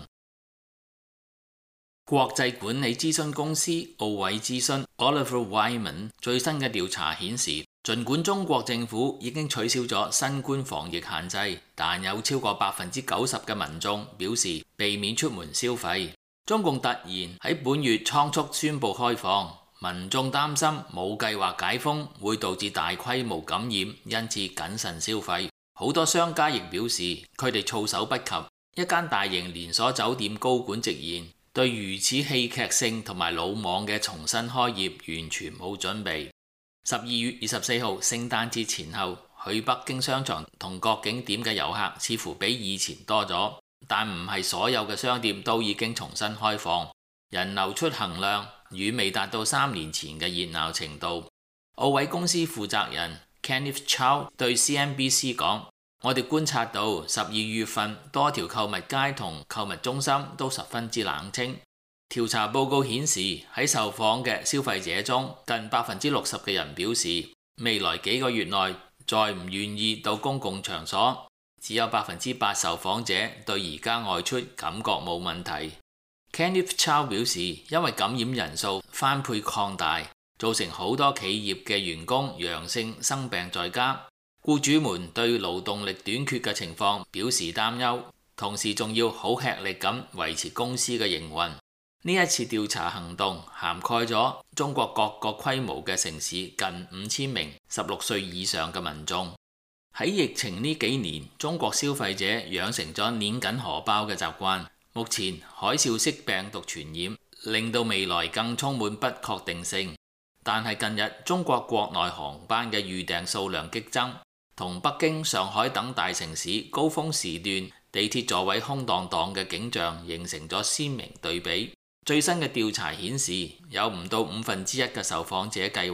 國際管理諮詢公司奧偉諮詢 Oliver Wyman 最新嘅調查顯示，儘管中國政府已經取消咗新冠防疫限制，但有超過百分之九十嘅民眾表示避免出門消費。中共突然喺本月倉促宣布開放，民眾擔心冇計劃解封會導致大規模感染，因此謹慎消費。好多商家亦表示佢哋措手不及。一間大型連鎖酒店高管直言，對如此戲劇性同埋魯莽嘅重新開業完全冇準備。十二月二十四號聖誕節前後，去北京商場同各景點嘅遊客似乎比以前多咗，但唔係所有嘅商店都已經重新開放，人流出行量遠未達到三年前嘅熱鬧程度。奧偉公司負責人 Kenneth Chow 對 C N B C 講，我哋觀察到十二月份多條購物街同購物中心都十分之冷清。調查報告顯示，喺受訪嘅消費者中，近百分之六十嘅人表示未來幾個月內再唔願意到公共場所，只有百分之八受訪者對而家外出感覺冇問題。Kenneth Chow 表示，因為感染人數翻倍擴大，造成好多企業嘅員工陽性生病在家。僱主們對勞動力短缺嘅情況表示擔憂，同時仲要好吃力咁維持公司嘅營運。呢一次調查行動涵蓋咗中國各個規模嘅城市近五千名十六歲以上嘅民眾。喺疫情呢幾年，中國消費者養成咗捏緊荷包嘅習慣。目前海嘯式病毒傳染令到未來更充滿不確定性，但係近日中國國內航班嘅預訂數量激增，同北京、上海等大城市高峰時段地鐵座位空蕩蕩嘅景象形成咗鮮明對比。最新嘅調查顯示，有唔到五分之一嘅受訪者計劃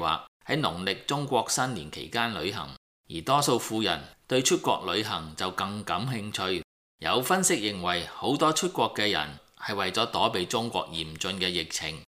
喺農曆中國新年期間旅行，而多數富人對出國旅行就更感興趣。有分析認為，好多出國嘅人係為咗躲避中國嚴峻嘅疫情。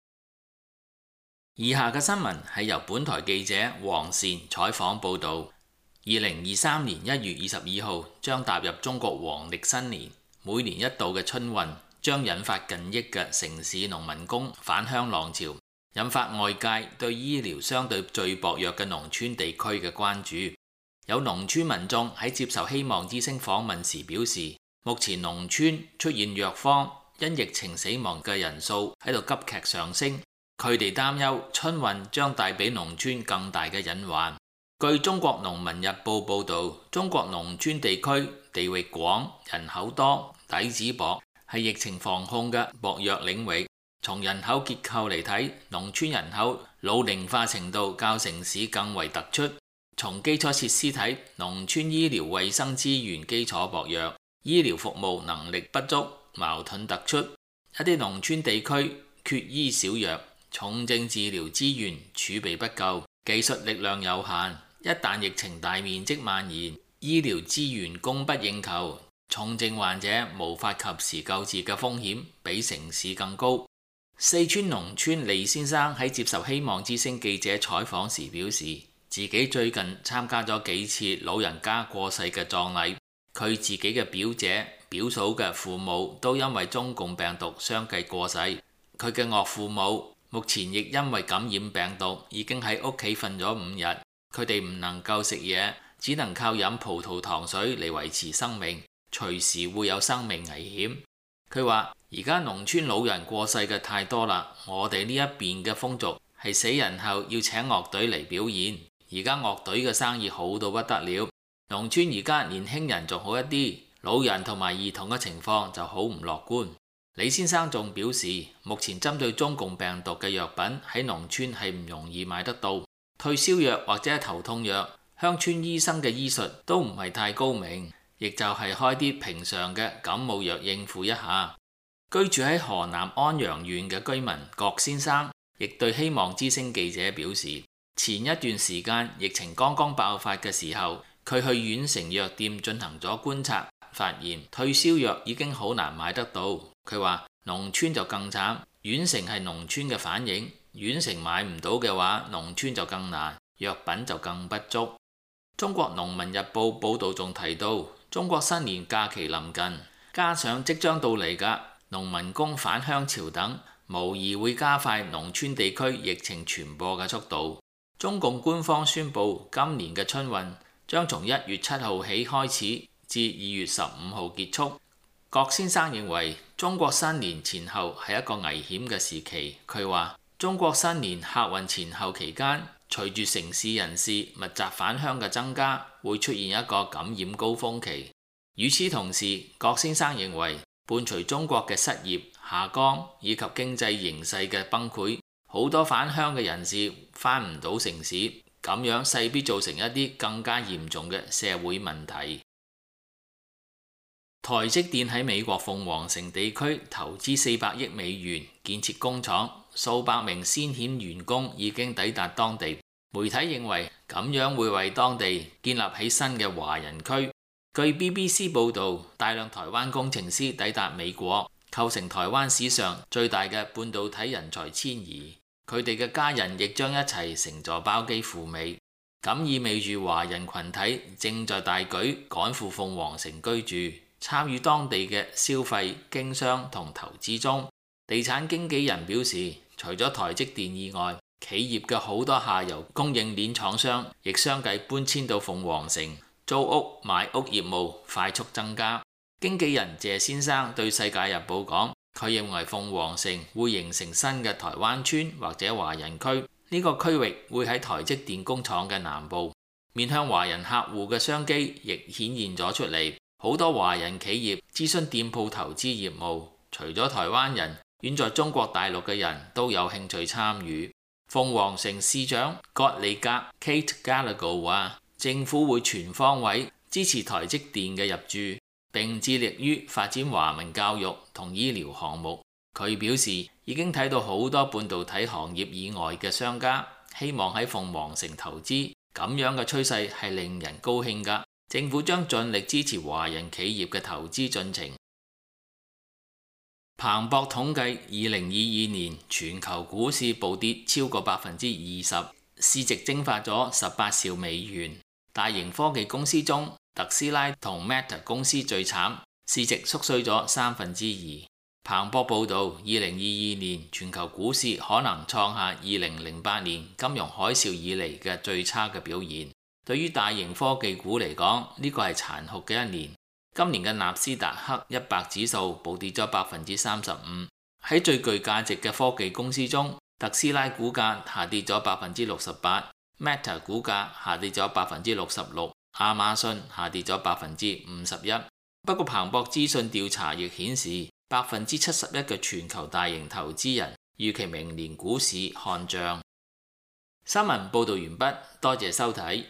以下嘅新聞係由本台記者黃善採訪報導。二零二三年一月二十二號將踏入中國黃曆新年，每年一度嘅春運將引發近億嘅城市農民工返鄉浪潮，引發外界對醫療相對最薄弱嘅農村地區嘅關注。有農村民眾喺接受希望之聲訪問時表示，目前農村出現藥荒，因疫情死亡嘅人數喺度急劇上升。佢哋擔憂春運將帶俾農村更大嘅隱患。據中國農民日報報導，中國農村地區地域廣、人口多、底子薄，係疫情防控嘅薄弱領域。從人口結構嚟睇，農村人口老齡化程度較城市更為突出。從基礎設施睇，農村醫療衛生資源基礎薄弱，醫療服務能力不足，矛盾突出。一啲農村地區缺醫少藥，重症治療資源儲備不夠，技術力量有限。一旦疫情大面積蔓延，醫療資源供不應求，重症患者無法及時救治嘅風險比城市更高。四川農村李先生喺接受希望之聲記者採訪時表示，自己最近參加咗幾次老人家過世嘅葬禮，佢自己嘅表姐、表嫂嘅父母都因為中共病毒相繼過世。佢嘅岳父母目前亦因為感染病毒，已經喺屋企瞓咗五日。佢哋唔能夠食嘢，只能靠飲葡萄糖水嚟維持生命，隨時會有生命危險。佢話：而家農村老人過世嘅太多啦，我哋呢一邊嘅風俗係死人後要請樂隊嚟表演。而家樂隊嘅生意好到不得了，農村而家年輕人仲好一啲，老人同埋兒童嘅情況就好唔樂觀。李先生仲表示，目前針對中共病毒嘅藥品喺農村係唔容易買得到，退燒藥或者頭痛藥，鄉村醫生嘅醫術都唔係太高明，亦就係開啲平常嘅感冒藥應付一下。居住喺河南安陽縣嘅居民郭先生亦對希望之聲記者表示，前一段時間疫情剛剛爆發嘅時候，佢去縣城藥店進行咗觀察，發現退燒藥已經好難買得到。佢話農村就更慘，縣城係農村嘅反應，縣城買唔到嘅話，農村就更難，藥品就更不足。中國農民日報報導仲提到，中國新年假期臨近，加上即將到嚟嘅農民工返鄉潮等，無疑會加快農村地區疫情傳播嘅速度。中共官方宣布，今年嘅春運將從一月七號起開始，至二月十五號結束。郭先生認為，中國新年前後係一個危險嘅時期。佢話，中國新年客運前後期間，隨住城市人士密集返鄉嘅增加，會出現一個感染高峰期。與此同時，郭先生認為，伴隨中國嘅失業下降以及經濟形勢嘅崩潰，好多返鄉嘅人士返唔到城市，咁樣勢必造成一啲更加嚴重嘅社會問題。台積電喺美國鳳凰城地區投資四百億美元建設工廠，數百名先遣員工已經抵達當地。媒體認為咁樣會為當地建立起新嘅華人區。據 B B C 報導，大量台灣工程師抵達美國，構成台灣史上最大嘅半導體人才遷移。佢哋嘅家人亦將一齊乘坐包機赴美，咁意味住華人群體正在大舉趕赴鳳凰城居住，參與當地嘅消費、經商同投資中。地產經紀人表示，除咗台積電以外，企業嘅好多下游供應鏈廠商亦相繼搬遷到鳳凰城，租屋買屋業務快速增加。經紀人謝先生對世界日報講，佢認為鳳凰城會形成新嘅台灣村或者華人區，呢個區域會喺台積電工廠嘅南部，面向華人客戶嘅商機亦顯現咗出嚟。好多華人企業諮詢店鋪投資業務，除咗台灣人，遠在中國大陸嘅人都有興趣參與。鳳凰城市長葛利格 Kate Gallagher 話，政府會全方位支持台積電嘅入駐，並致力於發展華文教育同醫療項目。佢表示，已經睇到好多半導體行業以外嘅商家希望喺鳳凰城投資，咁樣嘅趨勢係令人高興㗎。政府將盡力支持華人企業嘅投資進程。彭博統計，二零二二年全球股市暴跌超過百分之二十，市值蒸發咗十八兆美元。大型科技公司中，特斯拉同 Meta 公司最慘，市值縮水咗三分之二。彭博報導，二零二二年全球股市可能創下二零零八年金融海嘯以嚟嘅最差嘅表現。對於大型科技股嚟講，呢個係殘酷嘅一年。今年嘅納斯達克一百指數暴跌咗百分之三十五。喺最具價值嘅科技公司中，特斯拉股價下跌咗百分之六十八 ，Meta 股價下跌咗百分之六十六，亞馬遜下跌咗百分之五十一。不過彭博資訊調查亦顯示，百分之七十一嘅全球大型投資人預期明年股市看漲。新聞報導完畢，多謝收睇。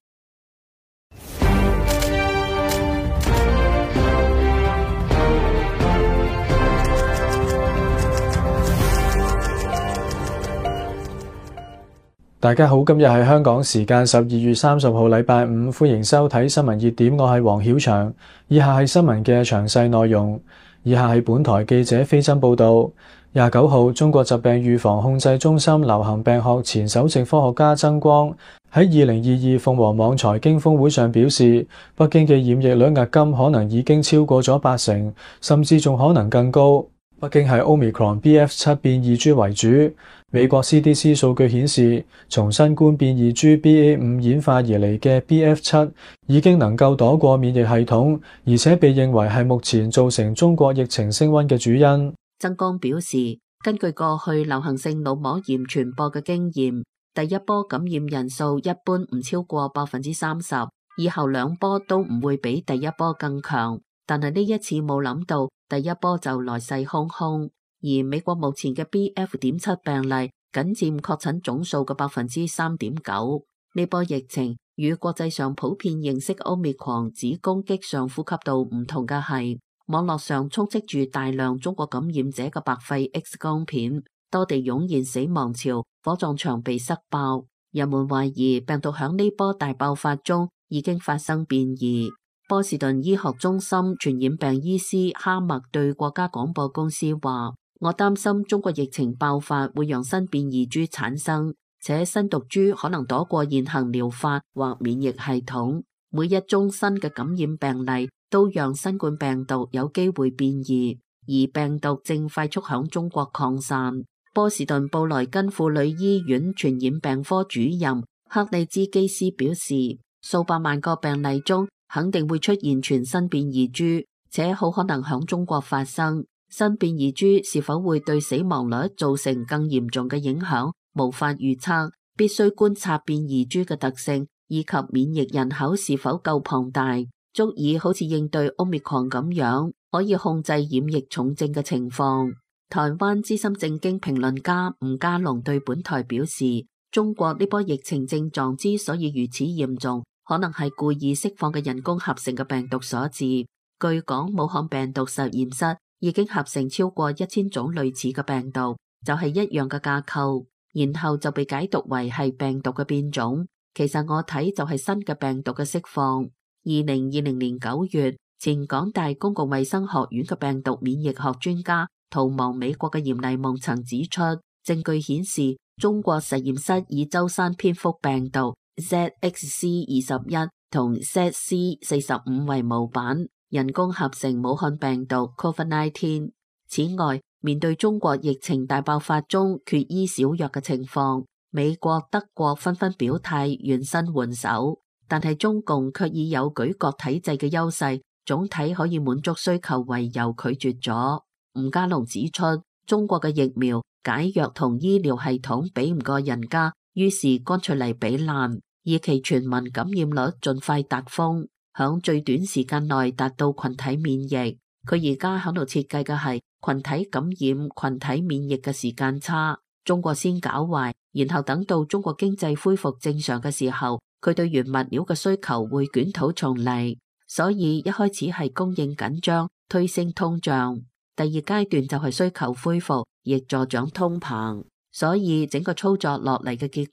大家好，今日係香港時間十二月三十號禮拜五，歡迎收睇新聞熱點，我係黃曉翔。以下係新聞嘅詳細內容。以下係本台記者飛真報道。廿九號，中國疾病預防控制中心流行病學前首席科學家曾光喺二零二二鳳凰網財經峰會上表示，北京嘅染疫率壓金可能已經超過咗八成，甚至仲可能更高。北京係 Omicron B F 七 變異株為主。美國 C D C 數據顯示，從新冠變異株 B A 五 演化而嚟嘅 B F 七 已經能夠躲過免疫系統，而且被認為係目前造成中國疫情升溫嘅主因。 曾光表示，根據過去流行性腦膜炎傳播嘅經驗，第一波感染人數一般唔超過百分之三十，以後兩波都唔會比第一波更強。但係呢一次冇諗到，第一波就來勢洶洶，而美國目前嘅 B F 點七 病例僅佔確診總數嘅百分之三點九。呢波疫情與國際上普遍認識 Omicron 只攻擊上呼吸道唔同嘅係，網絡上充斥住大量中國感染者嘅白肺 X 光片，多地湧現死亡潮，火葬場被塞爆。人們懷疑病毒響呢波大爆發中已經發生變異。波士頓醫學中心傳染病醫師哈默對國家廣播公司話，我擔心中國疫情爆發會讓新變異株產生，且新毒株可能躲過現行療法或免疫系統。每一宗新嘅感染病例都讓新冠病毒有機會變異，而病毒正快速響中國擴散。波士頓布萊根婦女醫院傳染病科主任克里茲基斯表示，數百萬個病例中肯定會出現全新變異株，且好可能響中國發生。新變異株是否會對死亡率造成更嚴重嘅影響，無法預測，必須觀察變異株嘅特性以及免疫人口是否夠龐大，足以好似應對 Omicron 咁樣，可以控制染疫重症嘅情況。台灣資深政經評論家吳家龍對本台表示，中國呢波疫情症狀之所以如此嚴重，可能係故意釋放嘅人工合成嘅病毒所致。據講，武漢病毒實驗室已經合成超過一千種類似嘅病毒，就係一樣嘅架構，然後就被解讀為係病毒嘅變種。其實我睇就係新嘅病毒嘅釋放。二零二零年九月，前港大公共衛生學院嘅病毒免疫學專家逃亡美國嘅嚴麗夢曾指出，證據顯示中國實驗室以舟山蝙蝠病毒 Z X C 二十一同 Z C 四十五為模板，人工合成武漢病毒 COVID 十九。此外，面對中國疫情大爆發中缺醫少藥嘅情況，美國、德國紛紛表態願伸援手，但係中共卻以有舉國體制嘅優勢，總體可以滿足需求為由拒絕咗。吳家龍指出，中國嘅疫苗、解藥同醫療系統比唔過人家，於是乾脆嚟比爛，以期全民感染率盡快達峰，響最短時間內達到群體免疫。佢而家響度設計嘅係群體感染、群體免疫嘅時間差。中國先搞壞，然後等到中國經濟恢復正常嘅時候，佢對原物料嘅需求會捲土重嚟。所以一開始係供應緊張，推升通脹。第二階段就係需求恢復，亦助長通膨。所以整個操作落嚟嘅結果，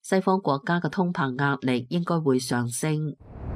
西方國家嘅通膨壓力應該會上升。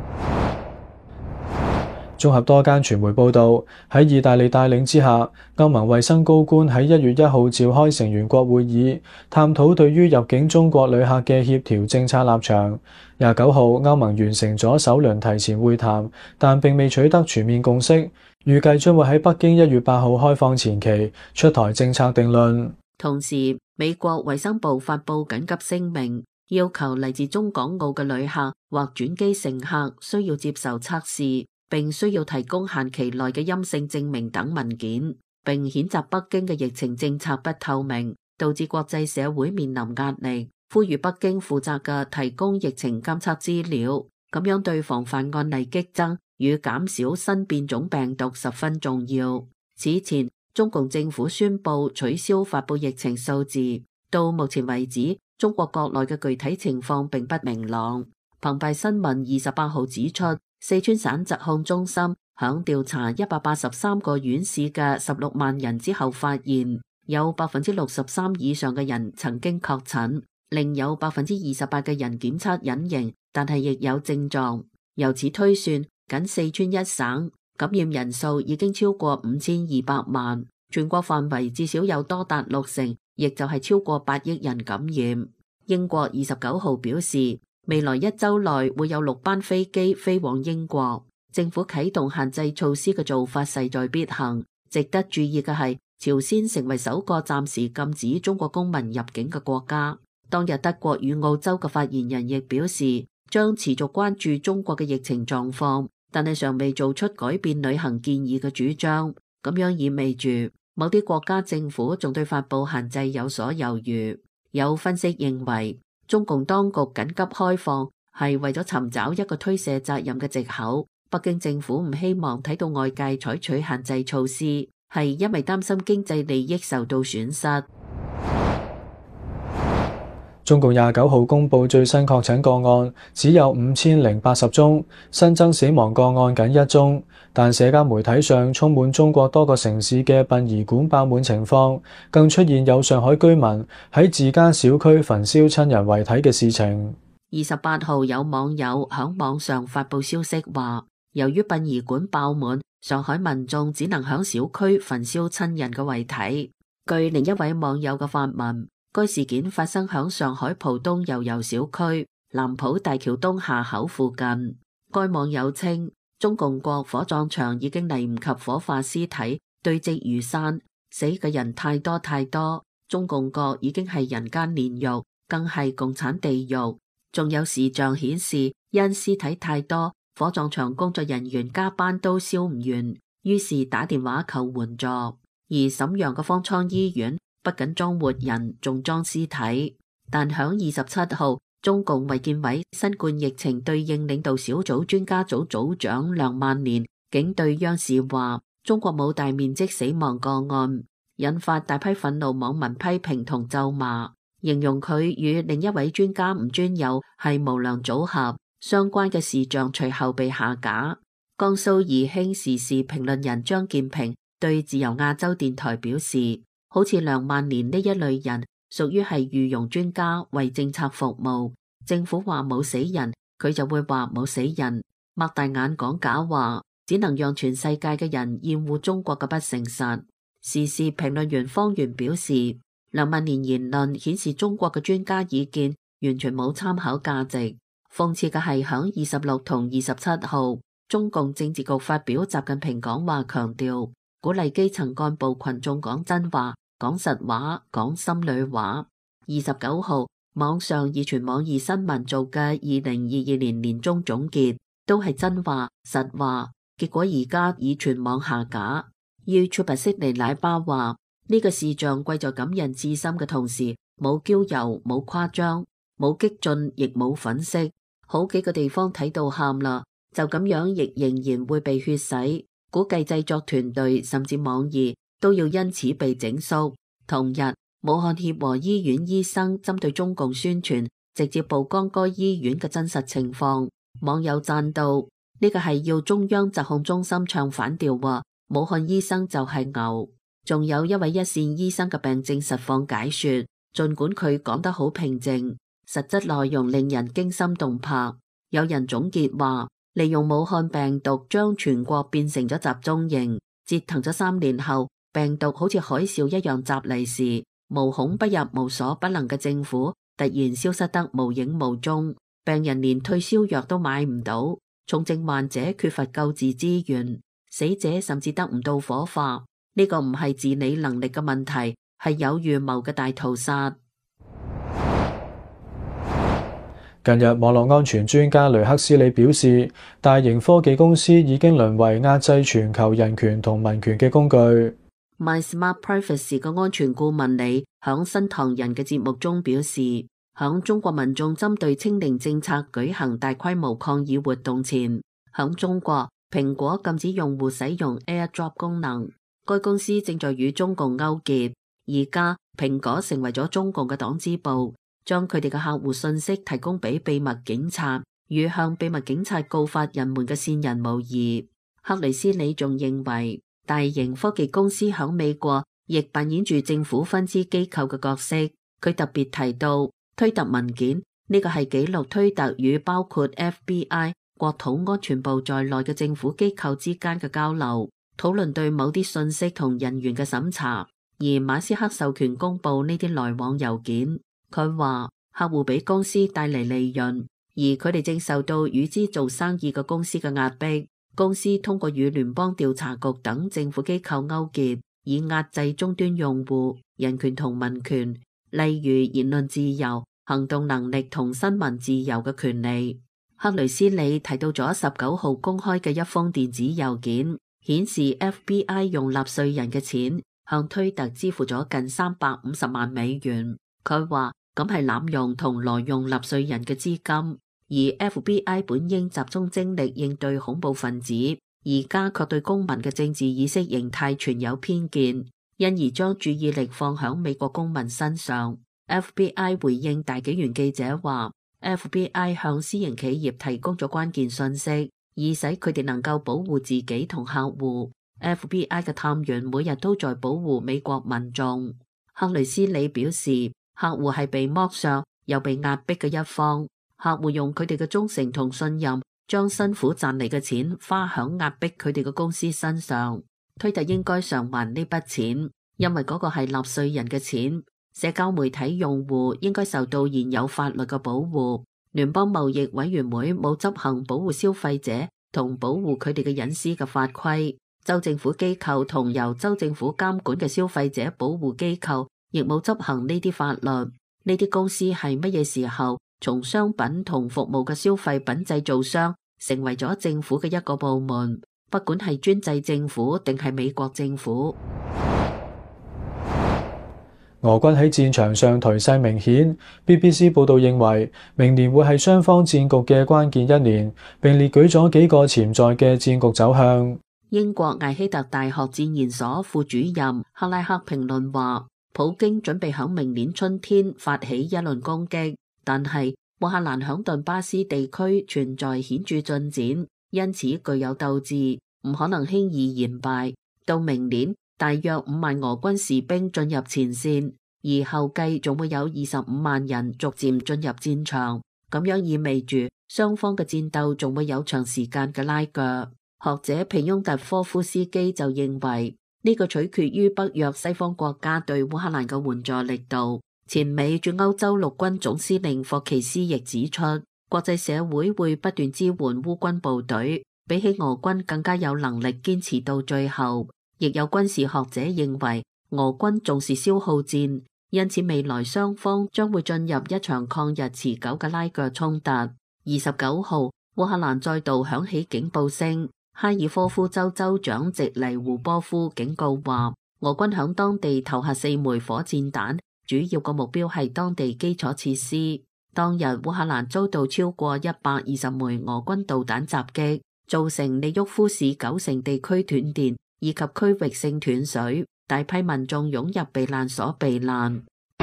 綜合多間傳媒報道，喺意大利帶領之下，歐盟衛生高官喺一月一號召開成員國會議，探討對於入境中國旅客嘅協調政策立場。廿九號，歐盟完成咗首輪提前會談，但並未取得全面共識，預計將會喺北京一月八號開放前期出台政策定論。 同時，美國衛生部發布緊急聲明，要求嚟自中港澳嘅旅客或轉機乘客需要接受測試，並需要提供限期內嘅陰性證明等文件，並譴責北京嘅疫情政策不透明，導致國際社會面臨壓力，呼籲北京負責嘅提供疫情監測資料，咁樣對防範案例激增與減少新變種病毒十分重要。此前，中共政府宣布取消發布疫情數字，到目前為止，中國國內嘅具體情況並不明朗。澎湃新聞二十八號指出，四川省疾控中心響調查一百八十三個縣市嘅十六萬人之後，發現有百分之六十三以上嘅人曾經確診，另有百分之二十八嘅人檢測隱形，但係亦有症狀。由此推算，僅四川一省感染人數已經超過五千二百萬，全國範圍至少有多達六成，亦就係超過八億人感染。英國二十九號表示，未來一周內會有六班飛機飛往英國。政府啟動限制措施嘅做法勢在必行。值得注意嘅係，朝鮮成為首個暫時禁止中國公民入境嘅國家。當日德國與澳洲嘅發言人亦表示，將持續關注中國嘅疫情狀況，但係尚未做出改變旅行建議嘅主張。咁樣意味住某啲國家政府仲對發布限制有所猶豫。有分析認為，中共當局緊急開放係為咗尋找一個推卸責任嘅藉口。北京政府唔希望睇到外界採取限制措施，係因為擔心經濟利益受到損失。 中共廿九號公布最新確診個案只有五千零八十宗，新增死亡個案僅一宗。但社交媒體上充滿中國多個城市嘅殯儀館爆滿情況，更出現有上海居民喺自家小區焚燒親人遺體嘅事情。 二十八號有網友響網上發布消息話，由於殯儀館爆滿，上海民眾只能響小區焚燒親人嘅遺體。據另一位網友嘅發文，該事件發生響上海浦東悠悠小區南浦大橋東下口附近。該網友稱，中共國火葬場已經嚟唔及火化屍體，堆積如山，死嘅人太多太多。中共國已經係人間煉獄，更係共產地獄。仲有視像顯示，因屍體太多，火葬場工作人員加班都燒唔完，於是打電話求援助。而瀋陽嘅方艙醫院不僅裝活人，仲裝屍體。但響二十七號，中共衛健委新冠疫情對應領導小組專家組組長梁萬年竟對央視話，中國冇大面積死亡個案，引發大批憤怒網民批評同咒罵，形容佢與另一位專家吳尊友係無良組合。相關嘅視像隨後被下架。江蘇宜興時事評論人張建平對自由亞洲電台表示，好似梁萬年呢一類人屬於係御用專家，為政策服務。政府話冇死人，佢就會話冇死人，擘大眼講假話，只能讓全世界嘅人厭惡中國嘅不誠實。時事評論員方源表示，梁萬年言論顯示中國嘅專家意見完全冇參考價值。諷刺嘅係響二十六同二十七號，中共政治局發表習近平講話，強調鼓勵基層幹部群眾講真話、講實話、講心裏話。二十九號，網上已傳網易新聞做嘅二零二二年年終總結都係真話、實話，結果而家已全網下架。YouTube 悉尼奶爸話，呢個視像貴在感人至深嘅同時，冇嬌柔、冇誇張、冇激進，亦冇粉飾。好幾個地方睇到喊啦，就咁樣亦仍然會被血洗。估計製作團隊甚至網易都要因此被整肅。同日，武漢協和醫院醫生針對中共宣傳，直接曝光該醫院嘅真實情況。網友讚道：呢個係要中央疾控中心唱反調喎，武漢醫生就係牛。仲有一位一線醫生嘅病症實況解說，儘管佢講得好平靜， 實質內容令人驚心動魄。有人總結話，利用武漢病毒將全國變成咗集中營，折騰咗三年後，病毒好似海嘯一樣襲嚟時，無孔不入、無所不能嘅政府突然消失得無影無蹤，病人連退燒藥都買唔到，重症患者缺乏救治資源，死者甚至得唔到火化。呢個唔係治理能力嘅問題，係有預謀嘅大屠殺。 近日，網絡安全專家雷克斯里表示，大型科技公司已經淪為壓制全球人權同民權嘅工具。 My Smart Privacy 嘅安全顧問李響新唐人嘅節目中表示，響中國民眾針對清零政策舉行大規模抗議活動前，響中國蘋果禁止用戶使用 AirDrop 功能，該公司正在與中共勾結。而家蘋果成為咗中共嘅黨支部，將佢哋嘅客戶信息提供俾秘密警察，與向秘密警察告發人們嘅線人無異。克里斯里仲認為，大型科技公司響美國亦扮演住政府分支機構嘅角色。佢特別提到推特文件，呢個係記錄推特與包括 F B I、國土安全部在內嘅政府機構之間嘅交流，討論對某啲信息同人員嘅審查。而馬斯克授權公布呢啲來往郵件。佢話客戶俾公司帶嚟利潤，而佢哋正受到與之做生意嘅公司嘅壓迫。公司通過與聯邦調查局等政府機構勾結，以壓制終端用戶人權同民權，例如言論自由、行動能力同新聞自由嘅權利。克雷斯里提到咗十九號公開嘅一封電子郵件，顯示 F B I 用納稅人嘅錢向推特支付咗近三百五十萬美元。佢話咁係濫用同挪用納稅人嘅資金，而 F B I 本應集中精力應對恐怖分子，而家卻對公民嘅政治意識形態存有偏見，因而將注意力放響美國公民身上。F B I 回應大紀元記者話， F B I 向私營企業提供咗關鍵信息，以使佢哋能夠保護自己同客戶。F B I 嘅探員每日都在保護美國民眾。克雷斯里表示，客戶係被剝削又被壓迫嘅一方，客戶用佢哋嘅忠誠同信任，將辛苦賺嚟嘅錢花響壓迫佢哋嘅公司身上。推特應該償還呢筆錢，因為嗰個係納稅人嘅錢。社交媒體用戶應該受到現有法律嘅保護。聯邦貿易委員會冇執行保護消費者同保護佢哋嘅隱私嘅法規。州政府機構同由州政府監管嘅消費者保護機構亦冇執行呢啲法律。呢啲公司係乜嘢時候從商品同服務嘅消費品製造商成為咗政府嘅一個部門，不管係專制政府定係美國政府。 俄軍喺戰場上頹勢明顯。B B C 報道認為，明年會係雙方戰局嘅關鍵一年，並列舉咗幾個潛在嘅戰局走向。 英國艾希特大學戰研所副主任克拉克評論話，普京準備響明年春天發起一輪攻擊，但係烏克蘭響頓巴斯地區存在顯著進展，因此具有鬥志，唔可能輕易言敗。到明年，大約五萬俄軍士兵進入前線，而後繼仲會有二十五萬人逐漸進入戰場，咁樣意味住雙方嘅戰鬥仲會有長時間嘅拉鋸。學者皮翁特科夫斯基就認為，呢個取決於北約西方國家對烏克蘭嘅援助力度。前美駐歐洲陸軍總司令霍奇斯亦指出，國際社會會不斷支援烏軍部隊，比起俄軍更加有能力堅持到最後。亦有軍事學者認為，俄軍重視消耗戰，因此未來雙方將會進入一場抗日持久嘅拉鋸衝突。二十九號，烏克蘭再度響起警報聲。哈爾科夫州州長席尼胡波夫警告話，俄軍響當地投下四枚火箭彈，主要個目標係當地基礎設施。當日烏克蘭遭到超過一百二十枚俄軍導彈襲擊，造成利沃夫市九成地區斷電以及區域性斷水，大批民眾湧入避難所避難。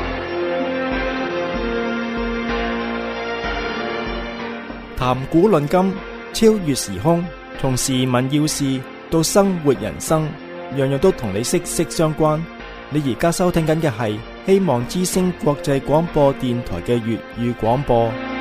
談古論今，超越時空，從時聞要事到生活人生，樣樣都同你息息相關。你而家收聽緊嘅係希望之聲國際廣播電台嘅粵語廣播。